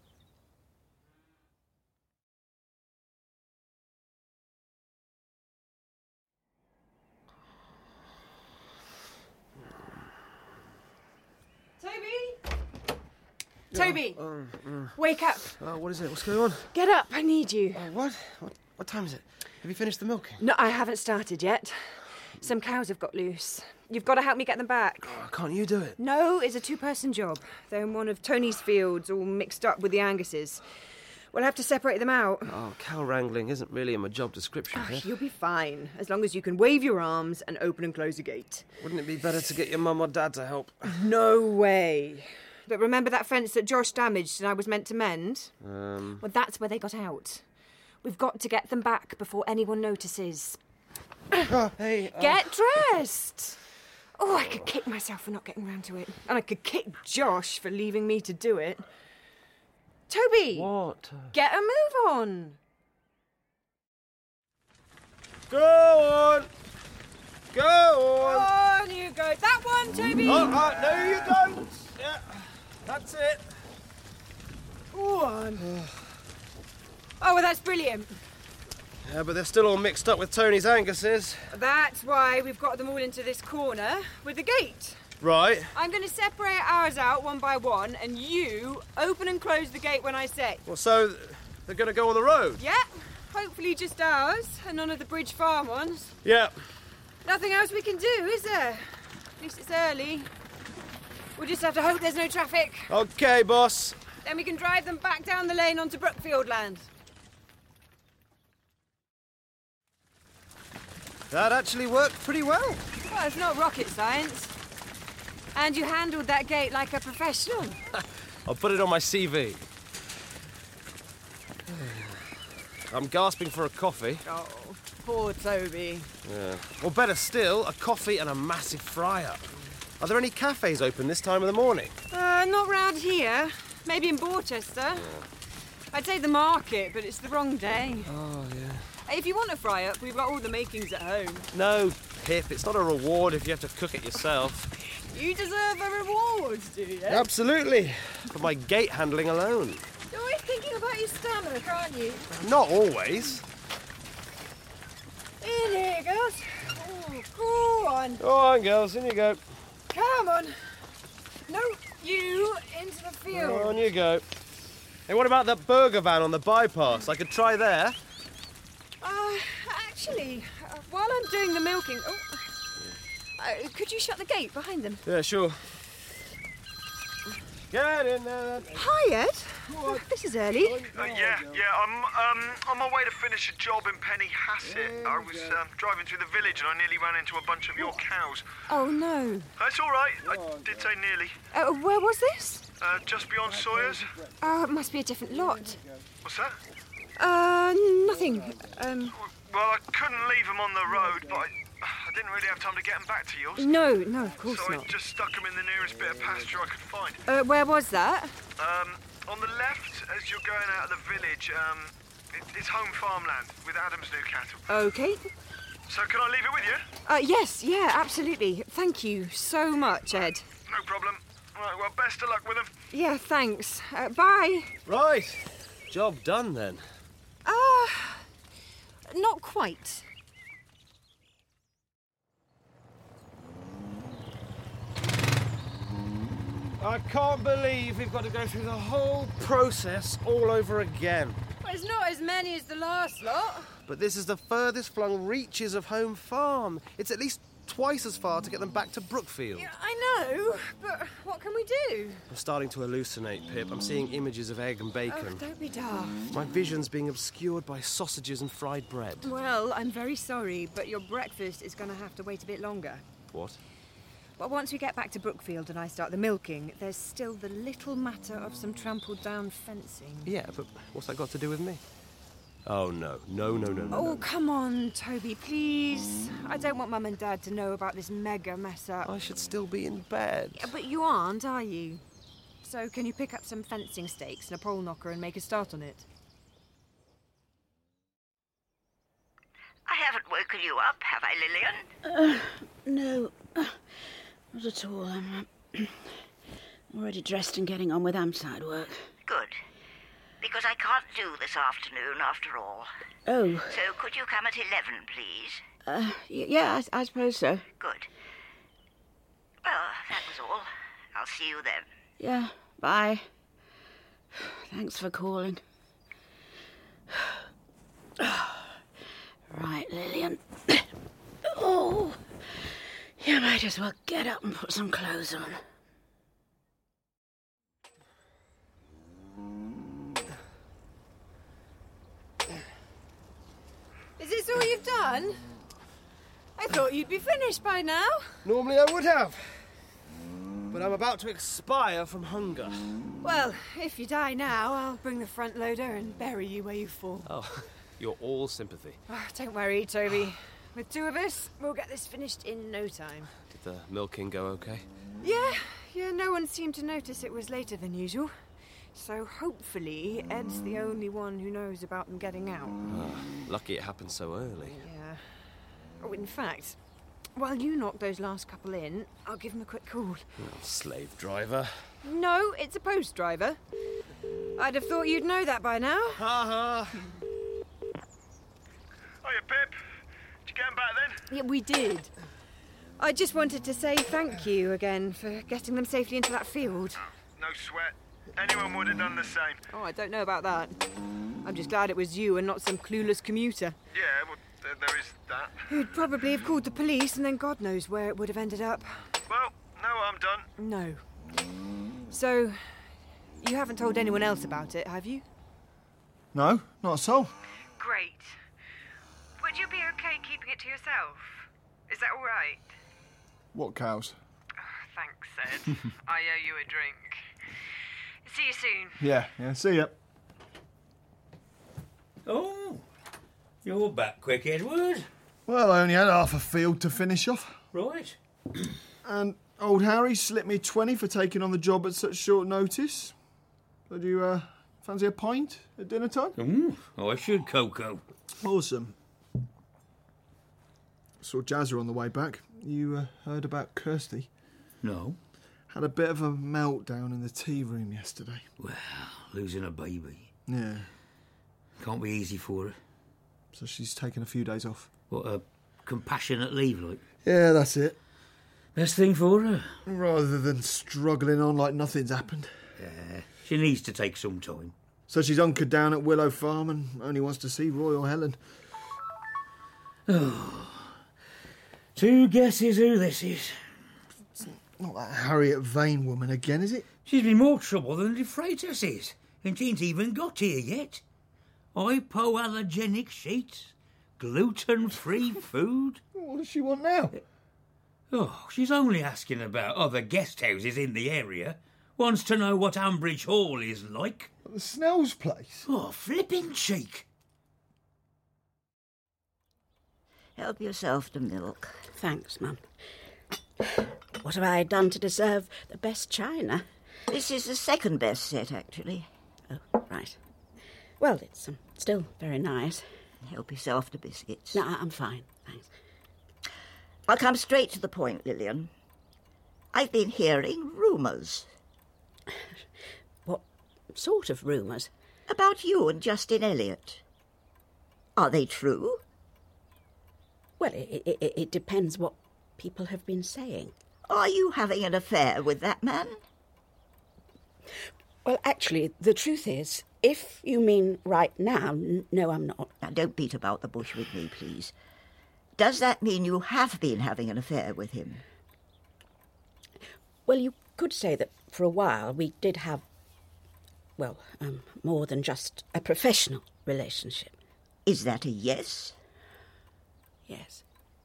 Toby! Um, um, Wake up! uh, what is it? What's going on? Get up, I need you. Uh, what? what? What time is it? Have you finished the milking? No, I haven't started yet. Some cows have got loose. You've got to help me get them back. Oh, can't you do it? No, it's a two-person job. They're in one of Tony's fields, all mixed up with the Angus's. We'll have to separate them out. Oh, cow wrangling isn't really in my job description. Oh, eh? you'll be fine, as long as you can wave your arms and open and close a gate. Wouldn't it be better to get your mum or dad to help? No way. But remember that fence that Josh damaged and I was meant to mend? Um... Well, that's where they got out. We've got to get them back before anyone notices. Oh, hey, uh... Get dressed! Oh, I could kick myself for not getting round to it. And I could kick Josh for leaving me to do it. Toby! What? Get a move on! Go on! Go on! On you go. That one, Toby! Oh, uh, no, you don't! Yeah, that's it. Go on. Oh, well, that's brilliant. Yeah, but they're still all mixed up with Tony's Angus's. That's why we've got them all into this corner with the gate. Right. I'm going to separate ours out one by one, and you open and close the gate when I say. Well, so they're going to go on the road? Yeah, hopefully just ours, and none of the Bridge Farm ones. Yeah. Nothing else we can do, is there? At least it's early. We'll just have to hope there's no traffic. OK, boss. Then we can drive them back down the lane onto Brookfield land. That actually worked pretty well. Well, it's not rocket science. And you handled that gate like a professional. I'll put it on my C V. I'm gasping for a coffee. Oh, poor Toby. Yeah. Or better still, a coffee and a massive fry-up. Are there any cafes open this time of the morning? Uh, not round here. Maybe in Borchester. Yeah. I'd say the market, but it's the wrong day. Oh, yeah. If you want a fry-up, we've got all the makings at home. No, Pip, it's not a reward if you have to cook it yourself. You deserve a reward, do you? Absolutely. For my gate handling alone. You're always thinking about your stomach, aren't you? Not always. In here, girls. Oh, go on. Go on, girls. In you go. Come on. No, you into the field. On you go. Hey, what about that burger van on the bypass? I could try there. Uh, actually, uh, while I'm doing the milking... Oh, uh, could you shut the gate behind them? Yeah, sure. Get in there. Hi, Ed. Oh, this is early. Uh, yeah, yeah. I'm um, on my way to finish a job in Penny Hassett. I was um, driving through the village and I nearly ran into a bunch of your cows. Oh, no. That's all right. I did say nearly. Uh, where was this? Uh, just beyond Sawyer's. Oh, it must be a different lot. What's that? Uh, nothing. Um... Well, I couldn't leave them on the road, but I, I didn't really have time to get them back to yours. No, no, of course so not. I just stuck them in the nearest bit of pasture I could find. Uh, where was that? Um, on the left, as you're going out of the village, um, it, it's home farmland with Adam's new cattle. Okay. So can I leave it with you? Uh, yes, yeah, absolutely. Thank you so much, Ed. No problem. Right, well, best of luck with them. Yeah, thanks. Uh, bye. Right. Job done, then. Ah, uh, not quite. I can't believe we've got to go through the whole process all over again. Well, it's not as many as the last lot. But this is the furthest flung reaches of Home Farm. It's at least twice as far to get them back to Brookfield. Yeah, I know, but what can we do? I'm starting to hallucinate, Pip. I'm seeing images of egg and bacon. Oh, don't be daft. My vision's being obscured by sausages and fried bread. Well, I'm very sorry, but your breakfast is going to have to wait a bit longer. What? Well, once we get back to Brookfield and I start the milking, there's still the little matter of some trampled down fencing. Yeah, but what's that got to do with me? Oh, no. No, no, no, no. Oh, no. come on, Toby, please. I don't want Mum and Dad to know about this mega mess-up. I should still be in bed. Yeah, but you aren't, are you? So can you pick up some fencing stakes and a pole knocker and make a start on it? I haven't woken you up, have I, Lillian? Uh, no, uh, not at all. I'm uh, already dressed and getting on with Amside work. Good. Because I can't do this afternoon, after all. Oh. So could you come at eleven, please? Uh, y- yeah, I, I suppose so. Good. Well, that was all. I'll see you then. Yeah, bye. Thanks for calling. Right, Lillian. Oh, you might as well get up and put some clothes on. Is this all you've done? I thought you'd be finished by now. Normally I would have. But I'm about to expire from hunger. Well, if you die now, I'll bring the front loader and bury you where you fall. Oh, you're all sympathy. Oh, don't worry, Toby. With two of us, we'll get this finished in no time. Did the milking go okay? Yeah, yeah, no one seemed to notice it was later than usual. So hopefully Ed's the only one who knows about them getting out. Ah, lucky it happened so early. Yeah. Oh, in fact, while you knock those last couple in, I'll give him a quick call. Oh, slave driver. No, it's a post driver. I'd have thought you'd know that by now. Ha ha. Hiya, Pip. Did you get him back then? Yeah, we did. I just wanted to say thank you again for getting them safely into that field. No sweat. Anyone would have done the same. Oh, I don't know about that. I'm just glad it was you and not some clueless commuter. Yeah, well, th- there is that. Who'd probably have called the police and then God knows where it would have ended up. Well, no harm done. No. So, you haven't told anyone else about it, have you? No, not at all. Great. Would you be okay keeping it to yourself? Is that all right? What cows? Oh, thanks, Ed. I owe you a drink. See you soon. Yeah, yeah, see ya. Oh, you're back quick, Edward. Well, I only had half a field to finish off. Right. And old Harry slipped me twenty for taking on the job at such short notice. Would you uh, fancy a pint at dinner time? Mm, I should, Coco. Awesome. Saw Jazza on the way back. You uh, heard about Kirsty? No. Had a bit of a meltdown in the tea room yesterday. Well, losing a baby. Yeah. Can't be easy for her. So she's taken a few days off. What, a compassionate leave, like? Yeah, that's it. Best thing for her. Rather than struggling on like nothing's happened. Yeah, she needs to take some time. So she's hunkered down at Willow Farm and only wants to see Roy or Helen. Oh. Two guesses who this is. Not that Harriet Vane woman again, is it? She's been more trouble than the Freitas is, and she ain't even got here yet. Hypoallergenic sheets, gluten-free food. What does she want now? Oh, she's only asking about other guest houses in the area. Wants to know what Ambridge Hall is like. The Snell's place? Oh, flipping cheek. Help yourself to milk. Thanks, Mum. What have I done to deserve the best china? This is the second best set, actually. Oh, right. Well, it's um, still very nice. Help yourself to biscuits. No, I- I'm fine, thanks. I'll come straight to the point, Lillian. I've been hearing rumours. What sort of rumours? About you and Justin Elliot. Are they true? Well, it, it, it depends what people have been saying. Are you having an affair with that man? Well, actually, the truth is, if you mean right now, n- no, I'm not. Now, don't beat about the bush with me, please. Does that mean you have been having an affair with him? Well, you could say that for a while we did have, well, um, more than just a professional relationship. Is that a yes? Yes.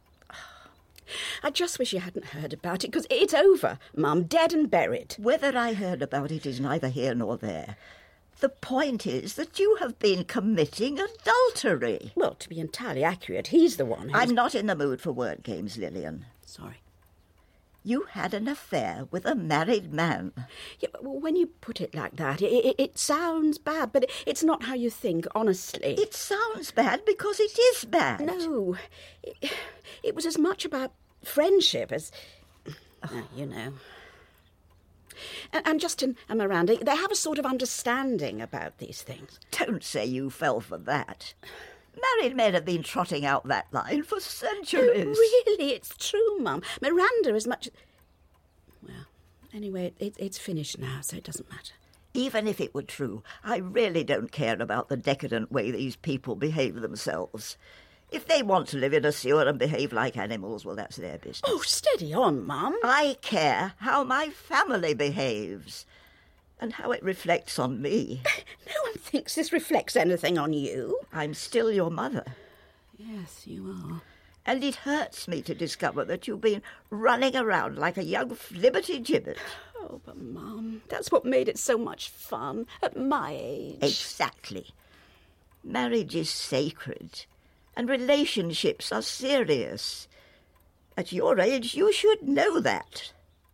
I just wish you hadn't heard about it, because it's over, Mum, dead and buried. Whether I heard about it is neither here nor there. The point is that you have been committing adultery. Well, to be entirely accurate, he's the one who's... I'm not in the mood for word games, Lillian. Sorry. You had an affair with a married man. Yeah, but when you put it like that, it, it, it sounds bad, but it, it's not how you think, honestly. It sounds bad because it is bad. No, it, it was as much about friendship as, oh, you know. And, and Justin and Miranda, they have a sort of understanding about these things. Don't say you fell for that. Married men have been trotting out that line for centuries. Oh, really, it's true, Mum. Miranda as much... Well, anyway, it, it's finished now, so it doesn't matter. Even if it were true, I really don't care about the decadent way these people behave themselves. If they want to live in a sewer and behave like animals, well, that's their business. Oh, steady on, Mum. I care how my family behaves and how it reflects on me. No one thinks this reflects anything on you. I'm still your mother. Yes, you are. And it hurts me to discover that you've been running around like a young flibberty-gibbet. Oh, but, Mum, that's what made it so much fun at my age. Exactly. Marriage is sacred, and relationships are serious. At your age, you should know that.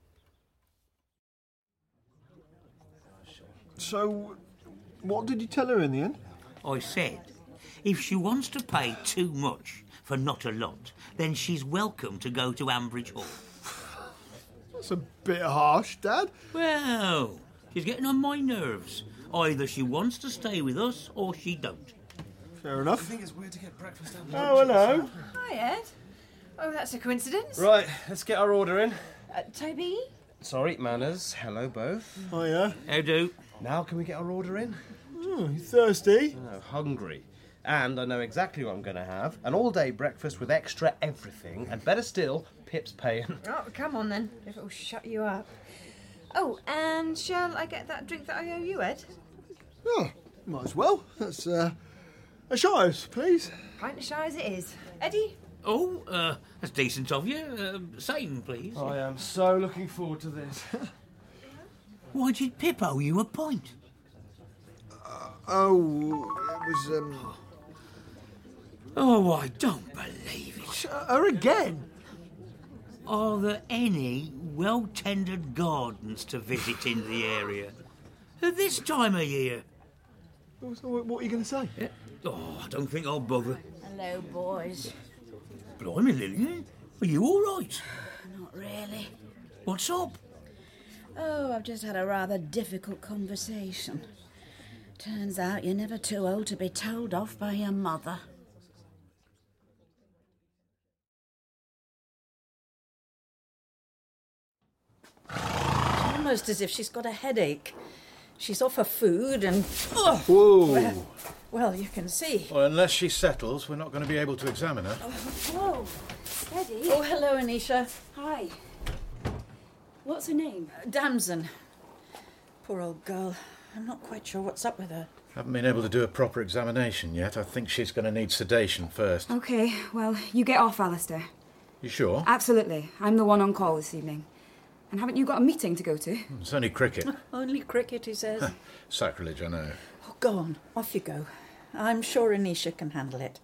So, what did you tell her in the end? I said, if she wants to pay too much for not a lot, then she's welcome to go to Ambridge Hall. That's a bit harsh, Dad. Well, she's getting on my nerves. Either she wants to stay with us or she don't. Fair enough. I think it's weird to get breakfast out. Oh, hello. Hi, Ed. Oh, that's a coincidence. Right, let's get our order in. Uh, Toby? Sorry, manners. Hello, both. Hiya. How do? Now can we get our order in? Oh, you thirsty? No, hungry. And I know exactly what I'm going to have. An all-day breakfast with extra everything. And better still, Pip's paying. Oh, come on then, if it'll shut you up. Oh, and shall I get that drink that I owe you, Ed? Oh, might as well. That's, uh, a Shires, please. Pint of shy as it is. Eddie? Oh, uh, that's decent of you. Uh, same, please. I am so looking forward to this. Why did Pip owe you a pint? Uh, oh, it was, um... Oh, I don't believe it. Her again? Are there any well-tended gardens to visit in the area at this time of year? So what are you going to say? Yeah. Oh, I don't think I'll bother. Hello, boys. Blimey, Lillian, are you all right? Not really. What's up? Oh, I've just had a rather difficult conversation. Turns out you're never too old to be told off by your mother. It's almost as if she's got a headache. She's off her food and... Oh, Whoa! Well, well, you can see. Well, unless she settles, we're not going to be able to examine her. Oh, whoa. Steady. Oh, hello, Anisha. Hi. What's her name? Damson. Poor old girl. I'm not quite sure what's up with her. Haven't been able to do a proper examination yet. I think she's going to need sedation first. OK, well, you get off, Alistair. You sure? Absolutely. I'm the one on call this evening. And haven't you got a meeting to go to? It's only cricket. Only cricket, he says. Sacrilege, I know. Oh, go on. Off you go. I'm sure Anisha can handle it.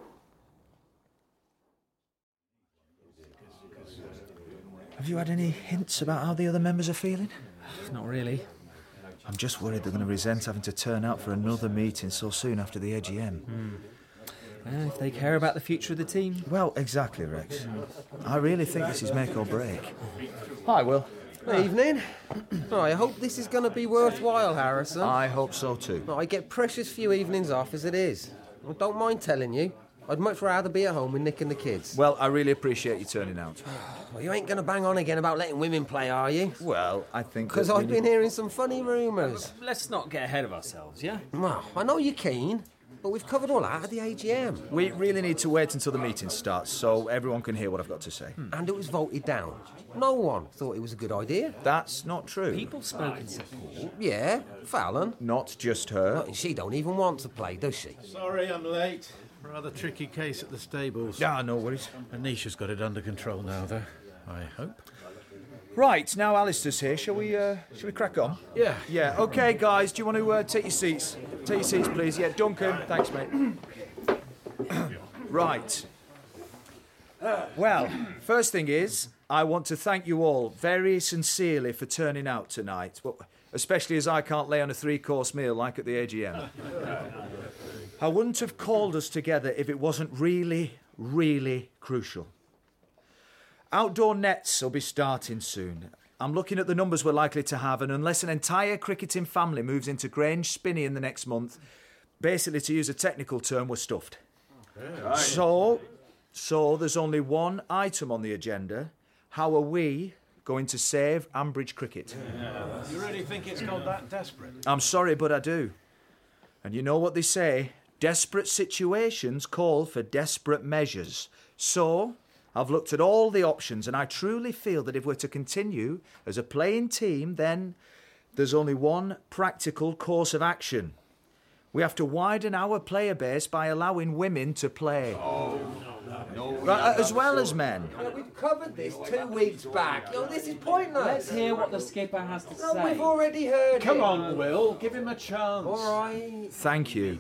Have you had any hints about how the other members are feeling? Not really. I'm just worried they're going to resent having to turn out for another meeting so soon after the A G M. Mm. Well, if they care about the future of the team. Well, exactly, Rex. I really think this is make or break. Hi, Will. Evening. Oh, I hope this is going to be worthwhile, Harrison. I hope so too. Oh, I get precious few evenings off as it is. I don't mind telling you. I'd much rather be at home with Nick and the kids. Well, I really appreciate you turning out. Well, you ain't going to bang on again about letting women play, are you? Well, I think... Because I've been hearing some funny rumours. Let's not get ahead of ourselves, yeah? Well, I know you're keen, but we've covered all that at the A G M. We really need to wait until the meeting starts so everyone can hear what I've got to say. Hmm. And it was voted down. No one thought it was a good idea. That's not true. People spoke in support. Yeah, Fallon. Not just her. Well, she don't even want to play, does she? Sorry I'm late. Rather tricky case at the stables. Ah, no worries. Anisha's got it under control now, though. I hope. Right, now Alistair's here. Shall we, uh, shall we crack on? Yeah. Yeah, OK, guys, do you want to uh, take your seats? Take your seats, please. Yeah, Duncan. Thanks, mate. Right. Well, first thing is, I want to thank you all very sincerely for turning out tonight, well, especially as I can't lay on a three-course meal like at the A G M. I wouldn't have called us together if it wasn't really, really crucial. Outdoor nets will be starting soon. I'm looking at the numbers we're likely to have, and unless an entire cricketing family moves into Grange Spinney in the next month, basically, to use a technical term, we're stuffed. Okay. So, so there's only one item on the agenda. How are we going to save Ambridge cricket? Yeah. You really think it's got that desperate? I'm sorry, but I do. And you know what they say? Desperate situations call for desperate measures. So, I've looked at all the options, and I truly feel that if we're to continue as a playing team, then there's only one practical course of action. We have to widen our player base by allowing women to play. Oh, no, no, right, as well as men. Yeah, we've covered this two weeks back. Yo, this is pointless. Let's hear what the skipper has to no, say. We've already heard Come it. on, Will. Give him a chance. All right. Thank you.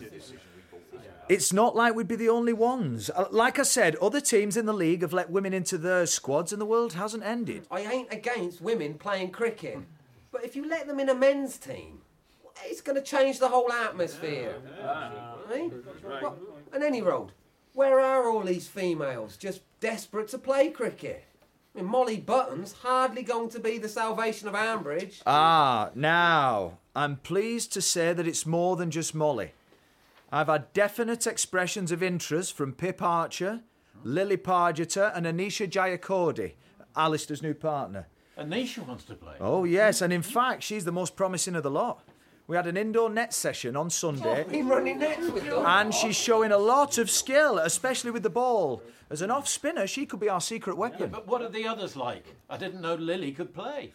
It's not like we'd be the only ones. Like I said, other teams in the league have let women into their squads and the world hasn't ended. I ain't against women playing cricket. But if you let them in a men's team, it's going to change the whole atmosphere. Right? What? And any road, where are all these females just desperate to play cricket? I mean, Molly Button's hardly going to be the salvation of Ambridge. Ah, now, I'm pleased to say that it's more than just Molly. I've had definite expressions of interest from Pip Archer, Lily Pargeter and Anisha Jayakodi, Alistair's new partner. Anisha wants to play? Oh, yes, and in fact, she's the most promising of the lot. We had an indoor net session on Sunday. Oh, been running nets with them. And she's showing a lot of skill, especially with the ball. As an off-spinner, she could be our secret weapon. Yeah, but what are the others like? I didn't know Lily could play.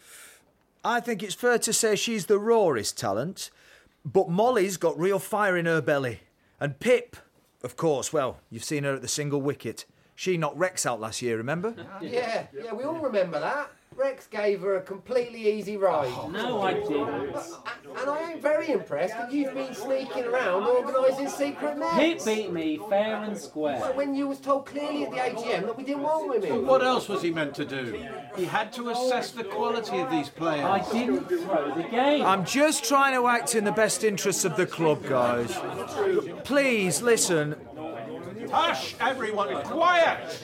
I think it's fair to say she's the rawest talent. But Molly's got real fire in her belly. And Pip, of course, well, you've seen her at the single wicket. She knocked Rex out last year, remember? Yeah, yeah, we all remember that. Rex gave her a completely easy ride. Oh, no, I didn't. And I am very impressed that you've been sneaking around organising secret nets. Pip beat me fair and square. Well, when you was told clearly at the A G M that we didn't want women. What else was he meant to do? He had to assess the quality of these players. I didn't throw the game. I'm just trying to act in the best interests of the club, guys. Please, listen. Hush, everyone, quiet!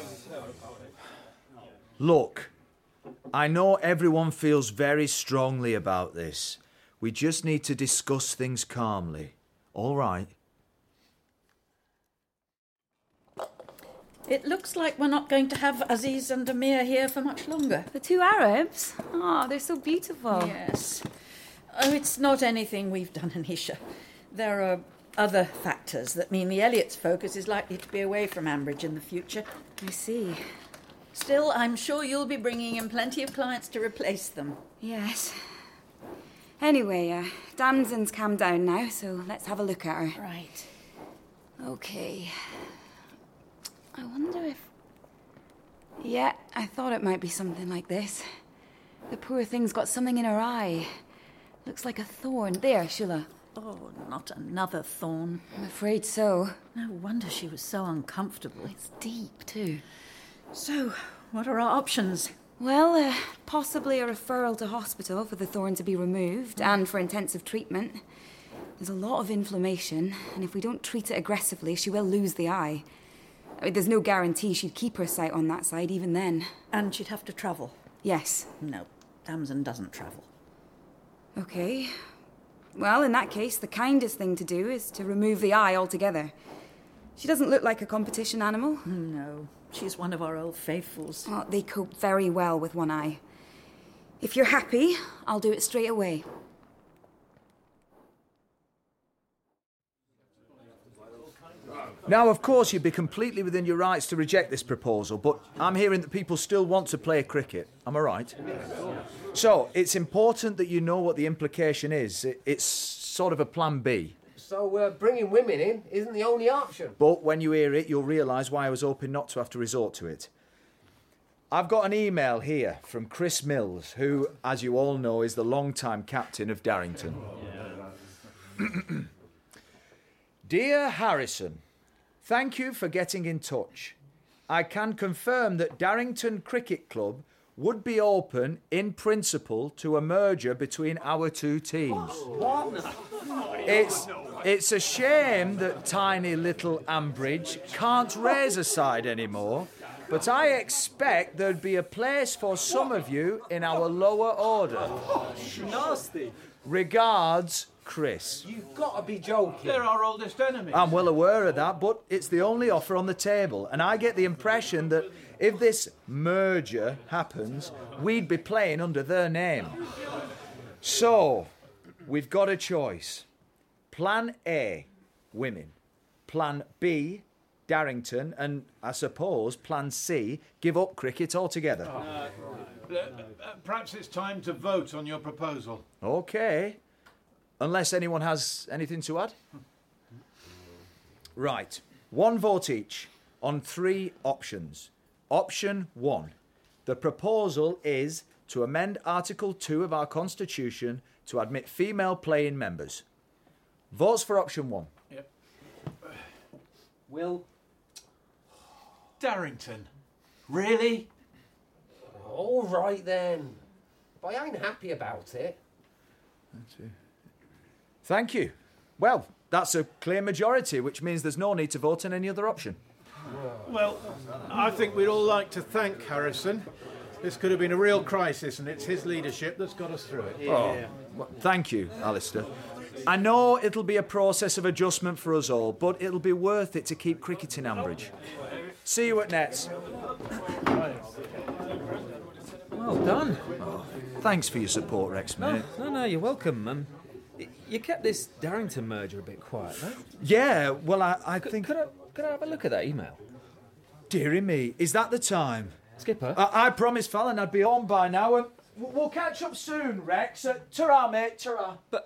Look, I know everyone feels very strongly about this. We just need to discuss things calmly. All right? It looks like we're not going to have Aziz and Amir here for much longer. The two Arabs? Oh, they're so beautiful. Yes. Oh, it's not anything we've done, Anisha. There are other factors that mean the Elliots' focus is likely to be away from Ambridge in the future. I see. Still, I'm sure you'll be bringing in plenty of clients to replace them. Yes. Anyway, uh, Damson's calmed down now, so let's have a look at her. Right. Okay. I wonder if... Yeah, I thought it might be something like this. The poor thing's got something in her eye. Looks like a thorn. There, Shula. Oh, not another thorn. I'm afraid so. No wonder she was so uncomfortable. It's deep, too. So, what are our options? Well, uh, possibly a referral to hospital for the thorn to be removed and for intensive treatment. There's a lot of inflammation, and if we don't treat it aggressively, she will lose the eye. I mean, there's no guarantee she'd keep her sight on that side even then. And she'd have to travel? Yes. No, Damson doesn't travel. Okay. Well, in that case, the kindest thing to do is to remove the eye altogether. She doesn't look like a competition animal. No, she's one of our old faithfuls. Oh, they cope very well with one eye. If you're happy, I'll do it straight away. Now, of course, you'd be completely within your rights to reject this proposal, but I'm hearing that people still want to play cricket. Am I right? So, it's important that you know what the implication is. It's sort of a plan B. So uh, bringing women in isn't the only option. But when you hear it, you'll realise why I was hoping not to have to resort to it. I've got an email here from Chris Mills, who, as you all know, is the long-time captain of Darrington. Dear Harrison, thank you for getting in touch. I can confirm that Darrington Cricket Club would be open, in principle, to a merger between our two teams. It's, it's a shame that tiny little Ambridge can't raise a side anymore, but I expect there'd be a place for some of you in our lower order. Nasty. Regards, Chris. You've got to be joking. They're our oldest enemies. I'm well aware of that, but it's the only offer on the table, and I get the impression that if this merger happens, we'd be playing under their name. So, we've got a choice. Plan A, women. Plan B, Darrington, and I suppose Plan C, give up cricket altogether. Uh, uh, perhaps it's time to vote on your proposal. OK. Unless anyone has anything to add? Right. One vote each on three options. Option one. The proposal is to amend Article two of our Constitution to admit female playing members. Votes for option one. Yep. Will. Darrington. Really? All right then. But I ain't happy about it. Thank you. Well, that's a clear majority, which means there's no need to vote on any other option. Well, I think we'd all like to thank Harrison. This could have been a real crisis, and it's his leadership that's got us through it. Oh, well, thank you, Alistair. I know it'll be a process of adjustment for us all, but it'll be worth it to keep cricket in Ambridge. See you at Nets. Well done. Oh, thanks for your support, Rex, mate. No, no, no, you're welcome. Um, you kept this Darrington merger a bit quiet, though. Yeah, well, I, I could, think... Could I, could I have a look at that email? Dearie me, is that the time? Skipper? I, I promised Fallon I'd be home by now. And we'll catch up soon, Rex. Uh, ta-ra, mate, ta-ra. But...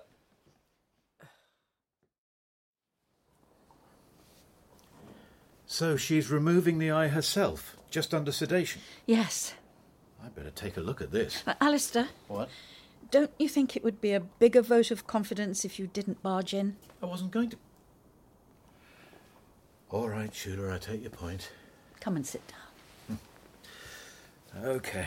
So she's removing the eye herself, just under sedation? Yes. I'd better take a look at this. Uh, Alistair? What? Don't you think it would be a bigger vote of confidence if you didn't barge in? I wasn't going to. All right, Shula, I take your point. Come and sit down. OK.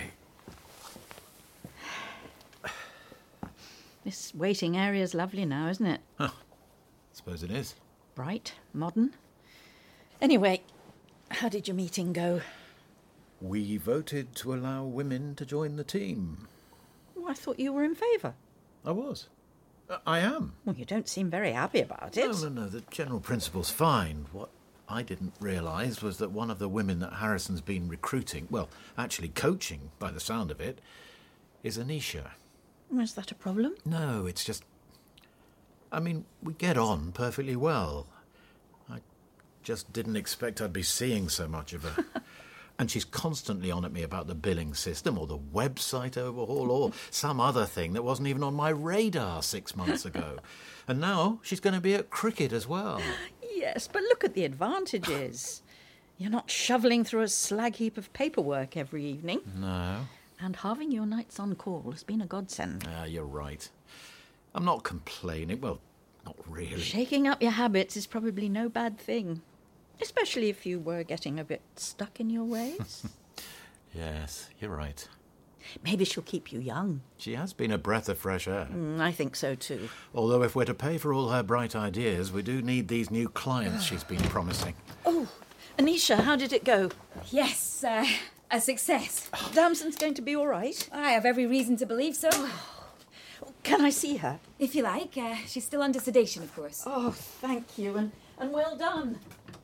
This waiting area's lovely now, isn't it? Huh. Suppose it is. Bright, modern. Anyway, how did your meeting go? We voted to allow women to join the team. Oh, I thought you were in favour. I was. Uh, I am. Well, you don't seem very happy about it. No, no, no. The general principle's fine. What I didn't realise was that one of the women that Harrison's been recruiting, well, actually coaching by the sound of it, is Anisha. Was that a problem? No, it's just... I mean, we get on perfectly well. I just didn't expect I'd be seeing so much of her. And she's constantly on at me about the billing system or the website overhaul or some other thing that wasn't even on my radar six months ago. And now she's going to be at cricket as well. Yes, but look at the advantages. You're not shoveling through a slag heap of paperwork every evening. No. And halving your nights on call has been a godsend. Ah, you're right. I'm not complaining. Well, not really. Shaking up your habits is probably no bad thing. Especially if you were getting a bit stuck in your ways. Yes, you're right. Maybe she'll keep you young. She has been a breath of fresh air. Mm, I think so too. Although if we're to pay for all her bright ideas, we do need these new clients she's been promising. Oh, Anisha, how did it go? Yes, uh, a success. Damson's going to be all right? I have every reason to believe so. Can I see her? If you like. Uh, she's still under sedation, of course. Oh, thank you, and, and well done.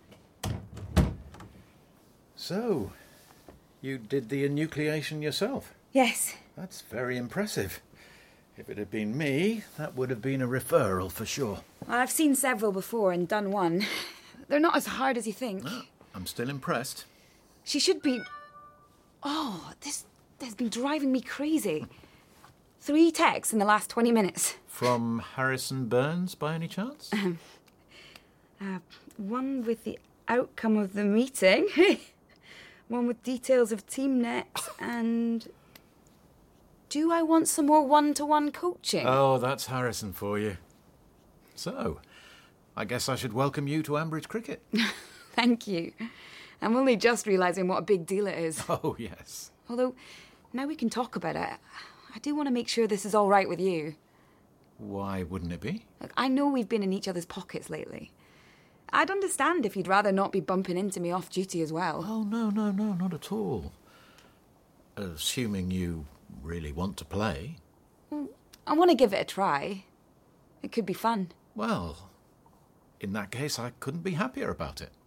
So, you did the enucleation yourself? Yes. That's very impressive. If it had been me, that would have been a referral for sure. I've seen several before and done one. They're not as hard as you think. Oh, I'm still impressed. She should be... Oh, this has been driving me crazy. Three texts in the last twenty minutes. From Harrison Burns, by any chance? Um, uh, one with the outcome of the meeting. One with details of TeamNet and... Do I want some more one-to-one coaching? Oh, that's Harrison for you. So, I guess I should welcome you to Ambridge Cricket. Thank you. I'm only just realising what a big deal it is. Oh, yes. Although, now we can talk about it, I do want to make sure this is all right with you. Why wouldn't it be? Look, I know we've been in each other's pockets lately. I'd understand if you'd rather not be bumping into me off duty as well. Oh, no, no, no, not at all. Assuming you really want to play. I want to give it a try. It could be fun. Well, in that case, I couldn't be happier about it.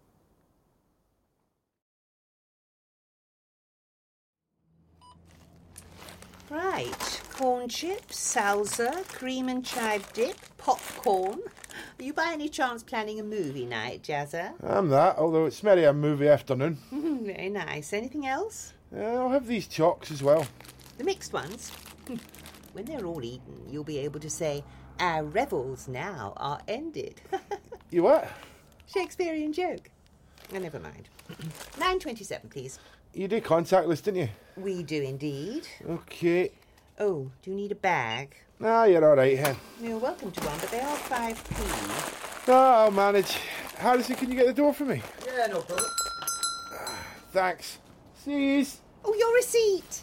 Right. Corn chips, salsa, cream and chive dip, popcorn. Are you by any chance planning a movie night, Jazza? I'm that, although it's merely a movie afternoon. Very nice. Anything else? Uh, I'll have these chalks as well. The mixed ones? When they're all eaten, you'll be able to say, our revels now are ended. You what? Shakespearean joke. Oh, never mind. nine twenty-seven, please. You do contactless, didn't you? We do indeed. Okay. Oh, do you need a bag? Ah, you're all right, Hen. You're welcome to one, but they are five p. No, I'll manage. Harrison, can you get the door for me? Yeah, no problem. Thanks. See yous. Oh, your receipt.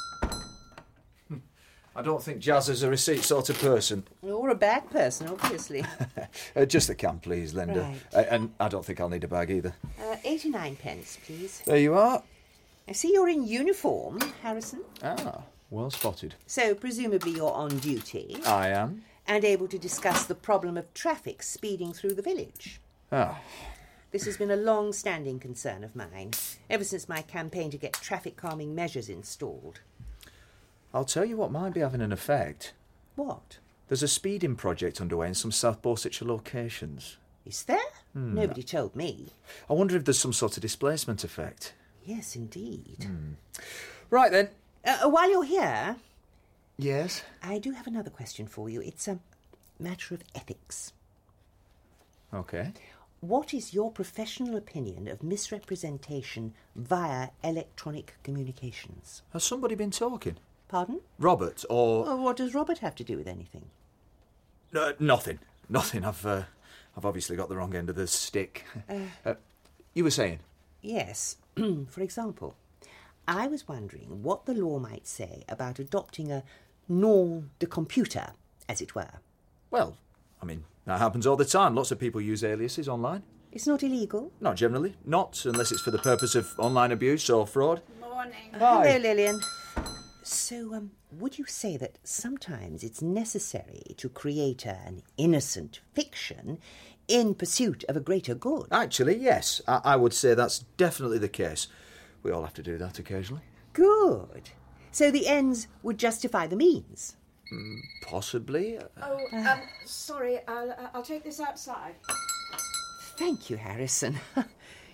I don't think Jazz is a receipt sort of person. Or a bag person, obviously. uh, just a can, please, Linda. Right. Uh, and I don't think I'll need a bag either. Uh, eighty-nine pence, please. There you are. I see you're in uniform, Harrison. Ah, well spotted. So, presumably you're on duty. I am. And able to discuss the problem of traffic speeding through the village. Ah. This has been a long-standing concern of mine, ever since my campaign to get traffic calming measures installed. I'll tell you what might be having an effect. What? There's a speeding project underway in some South Borsetshire locations. Is there? Hmm. Nobody told me. I wonder if there's some sort of displacement effect. Yes, indeed. Hmm. Right then. Uh, while you're here... Yes? I do have another question for you. It's a matter of ethics. Okay. What is your professional opinion of misrepresentation via electronic communications? Has somebody been talking? Pardon? Robert, or... Well, what does Robert have to do with anything? Uh, nothing. Nothing. I've, uh, I've obviously got the wrong end of the stick. Uh, uh, you were saying? Yes. For example, I was wondering what the law might say about adopting a nom de computer, as it were. Well, I mean, that happens all the time. Lots of people use aliases online. It's not illegal? Not generally. Not unless it's for the purpose of online abuse or fraud. Morning. Hi. Hello, Lillian. So, um, would you say that sometimes it's necessary to create an innocent fiction in pursuit of a greater good? Actually, yes. I, I would say that's definitely the case. We all have to do that occasionally. Good. So the ends would justify the means? Mm, possibly. Oh, um, sorry, I'll, I'll take this outside. Thank you, Harrison.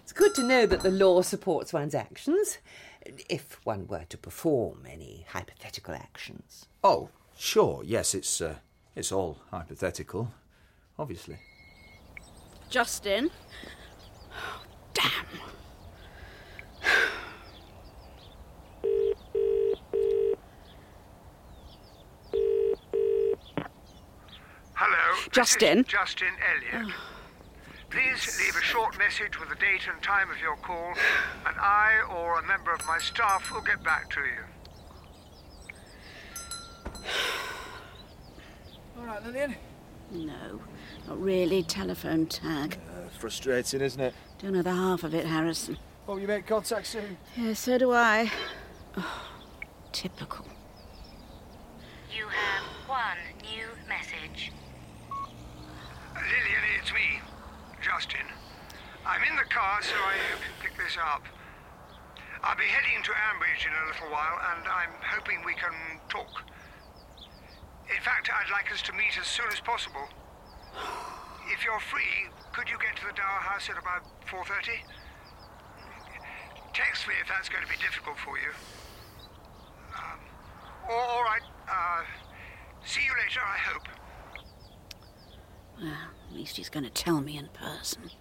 It's good to know that the law supports one's actions, if one were to perform any hypothetical actions. Oh, sure, yes, it's, uh, it's all hypothetical, obviously. Justin. Oh, damn. Hello, Justin. This is Justin Elliot. Please leave a short message with the date and time of your call, and I or a member of my staff will get back to you. All right, Lillian. No, not really. Telephone tag. Uh, frustrating, isn't it? Don't know the half of it, Harrison. Hope you make contact soon. Yeah, so do I. Oh, typical. You have one new message. Lillian, it's me, Justin. I'm in the car, so I hope you pick this up. I'll be heading to Ambridge in a little while, and I'm hoping we can talk. In fact, I'd like us to meet as soon as possible. If you're free, could you get to the Dower House at about four thirty? Text me if that's going to be difficult for you. Um, all, all right. Uh, see you later, I hope. Well, at least he's going to tell me in person.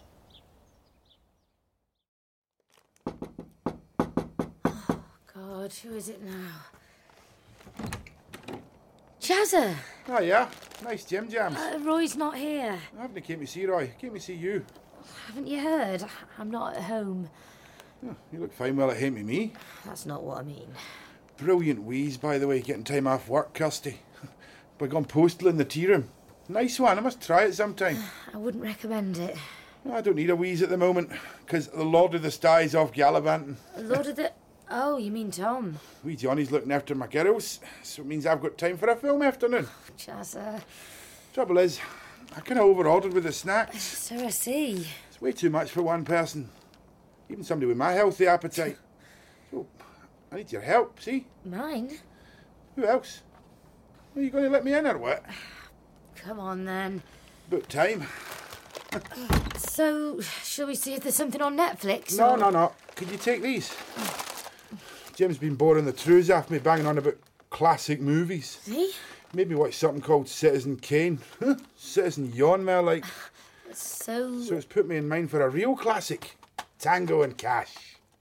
Oh, God, who is it now? Chazza! Oh, yeah? Nice Jim Jams. Uh, Roy's not here. I haven't came to see Roy. Came to see you. Haven't you heard? I'm not at home. Oh, you look fine well at home with me. That's not what I mean. Brilliant wheeze, by the way, getting time off work, Kirsty. By gone postal in the tea room. Nice one, I must try it sometime. I wouldn't recommend it. I don't need a wheeze at the moment, because the Lord of the Styes off gallivanting. Lord of the... Oh, you mean Tom? Wee Johnny's looking after my girls, so it means I've got time for a film afternoon. Chazza. Trouble is, I kind of over-ordered with the snacks. So I see. It's way too much for one person. Even somebody with my healthy appetite. So, I need your help, see? Mine? Who else? Are you going to let me in or what? Come on, then. About time. So, shall we see if there's something on Netflix? No, or... no, no. Could you take these? Jim's been boring the trews off me, banging on about classic movies. See? Maybe watch something called Citizen Kane. Citizen Yawn, more like. So... So it's put me in mind for a real classic. Tango and Cash.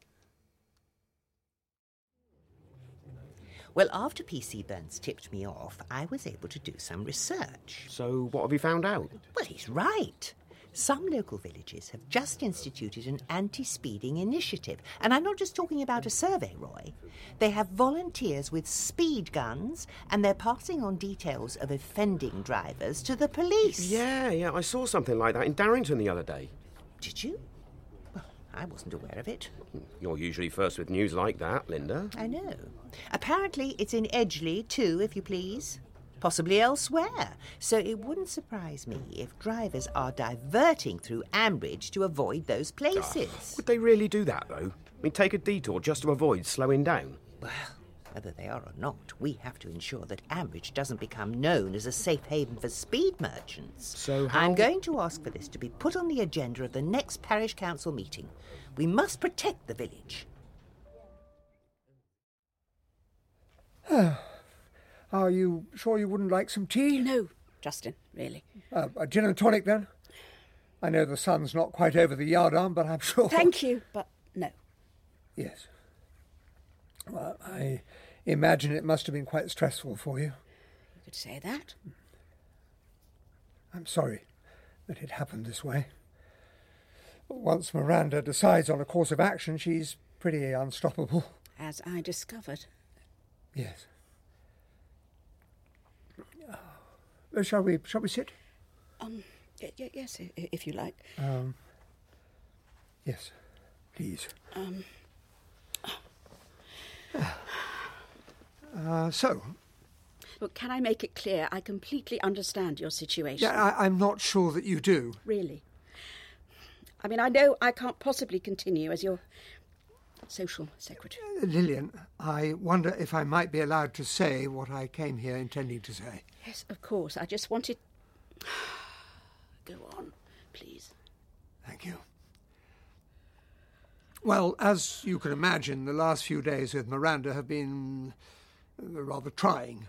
Well, after P C Burns tipped me off, I was able to do some research. So what have you found out? Well, he's right. Some local villages have just instituted an anti-speeding initiative. And I'm not just talking about a survey, Roy. They have volunteers with speed guns, and they're passing on details of offending drivers to the police. Yeah, yeah, I saw something like that in Darrington the other day. Did you? Well, I wasn't aware of it. You're usually first with news like that, Linda. I know. Apparently it's in Edgeley too, if you please. Possibly elsewhere. So it wouldn't surprise me if drivers are diverting through Ambridge to avoid those places. Oh, would they really do that, though? I mean, take a detour just to avoid slowing down? Well, whether they are or not, we have to ensure that Ambridge doesn't become known as a safe haven for speed merchants. So how... I'm going to ask for this to be put on the agenda of the next parish council meeting. We must protect the village. Are you sure you wouldn't like some tea? No, Justin, really. Uh, a gin and tonic, then? I know the sun's not quite over the yardarm, but I'm sure... Thank you, but no. Yes. Well, I imagine it must have been quite stressful for you. You could say that. I'm sorry that it happened this way. Once Miranda decides on a course of action, she's pretty unstoppable. As I discovered. Yes. Uh, shall we? Shall we sit? Um. Y- y- yes, if, if you like. Um. Yes, please. Um. Uh, so. Look, can I make it clear? I completely understand your situation. Yeah, I, I'm not sure that you do. Really. I mean, I know I can't possibly continue as your social secretary. Uh, Lillian, I wonder if I might be allowed to say what I came here intending to say. Yes, of course. I just wanted... Go on, please. Thank you. Well, as you can imagine, the last few days with Miranda have been uh, rather trying.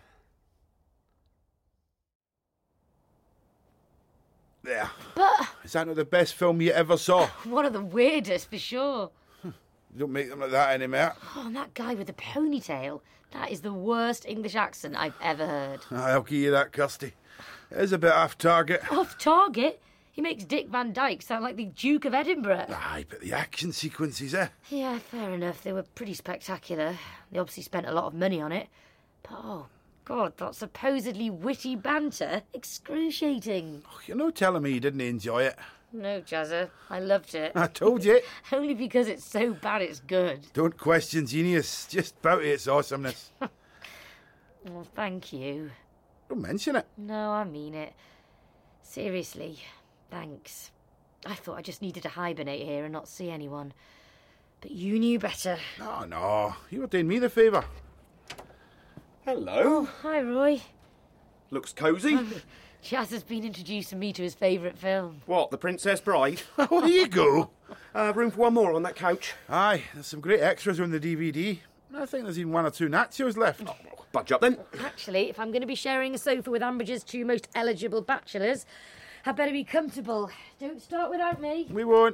There. But Is that not the best film you ever saw? one of the weirdest, for sure. You don't make them like that anymore. Oh, and that guy with the ponytail. That is the worst English accent I've ever heard. I'll give you that, Kirsty. It is a bit off target. Off target? He makes Dick Van Dyke sound like the Duke of Edinburgh. Aye, but the action sequences, eh? Yeah, fair enough. They were pretty spectacular. They obviously spent a lot of money on it. But, oh, God, that supposedly witty banter, excruciating. Oh, you're not telling me you didn't enjoy it. No, Jazza, I loved it. I told you. Only because it's so bad it's good. Don't question genius, just bout its awesomeness. Well, thank you. Don't mention it. No, I mean it. Seriously, thanks. I thought I just needed to hibernate here and not see anyone. But you knew better. No, no, you were doing me the favour. Hello. Oh, hi, Roy. Looks cosy. Jazz has been introducing me to his favourite film. What, The Princess Bride? Oh, there you go. Uh, room for one more on that couch. Aye, there's some great extras on the D V D. I think there's even one or two Nazios left. Oh, budge up then. Actually, if I'm going to be sharing a sofa with Ambridge's two most eligible bachelors, I'd better be comfortable. Don't start without me. We won't.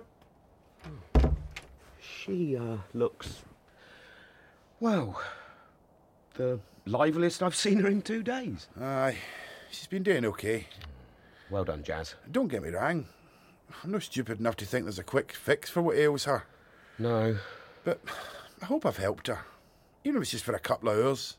She uh, looks, well, the liveliest I've seen her in two days. Aye, she's been doing okay. Well done, Jazz. Don't get me wrong. I'm not stupid enough to think there's a quick fix for what ails her. No. But I hope I've helped her. Even if it's just for a couple of hours.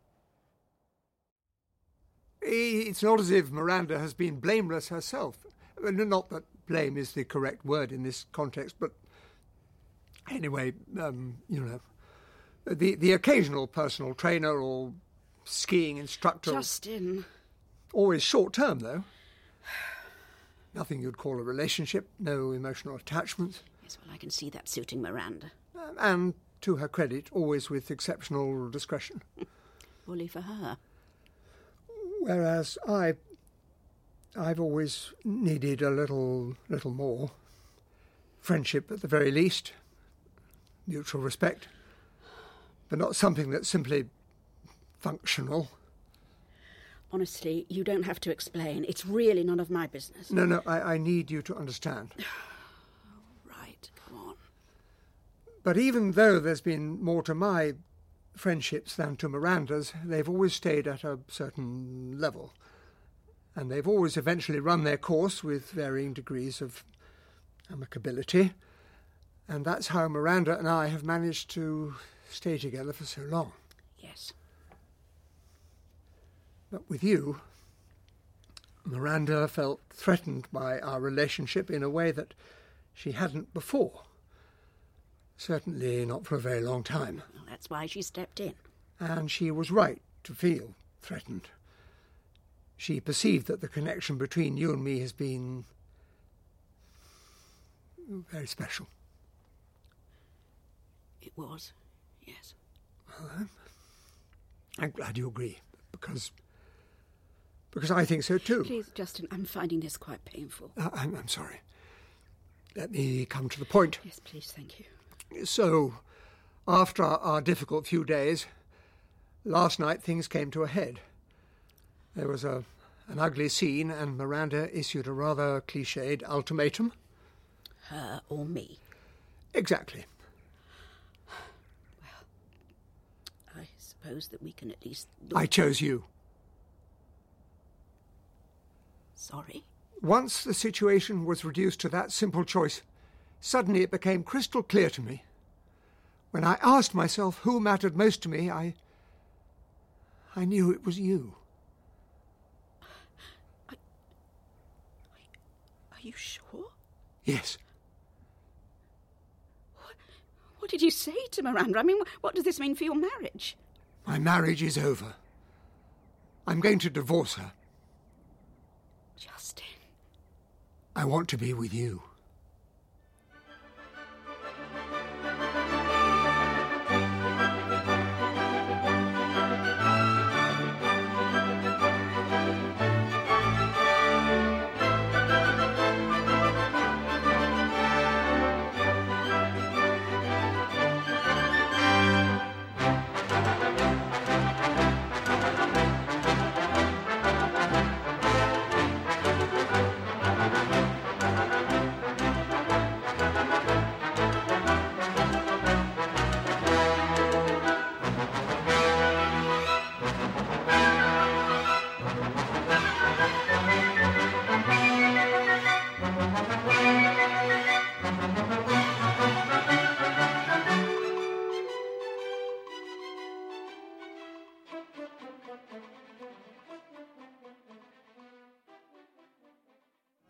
It's not as if Miranda has been blameless herself. Not that blame is the correct word in this context, but anyway, um, you know, the, the occasional personal trainer or skiing instructor. Justin. Always short-term, though. Nothing you'd call a relationship, no emotional attachment. Yes, well, I can see that suiting Miranda. Um, and, to her credit, always with exceptional discretion. Bully for her. Whereas I, I've always needed a little, little more. Friendship at the very least. Mutual respect. But not something that's simply functional. Honestly, you don't have to explain. It's really none of my business. No, no, I, I need you to understand. Right, come on. But even though there's been more to my friendships than to Miranda's, they've always stayed at a certain level. And they've always eventually run their course with varying degrees of amicability. And that's how Miranda and I have managed to stay together for so long. Yes. But with you, Miranda felt threatened by our relationship in a way that she hadn't before. Certainly not for a very long time. Well, that's why she stepped in. And she was right to feel threatened. She perceived that the connection between you and me has been very special. It was, yes. Well, I'm glad you agree, because because I think so too. Please, Justin, I'm finding this quite painful. Uh, I'm, I'm sorry. Let me come to the point. Yes, please, thank you. So, after our, our difficult few days, last night things came to a head. There was a an ugly scene, and Miranda issued a rather cliched ultimatum. Her or me? Exactly. I suppose that we can at least look. I chose you. Sorry? Once the situation was reduced to that simple choice, suddenly it became crystal clear to me. When I asked myself who mattered most to me, I... I knew it was you. I, I, are you sure? Yes. What, what did you say to Miranda? I mean, what does this mean for your marriage? My marriage is over. I'm going to divorce her. Justin. I want to be with you.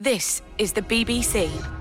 This is the B B C.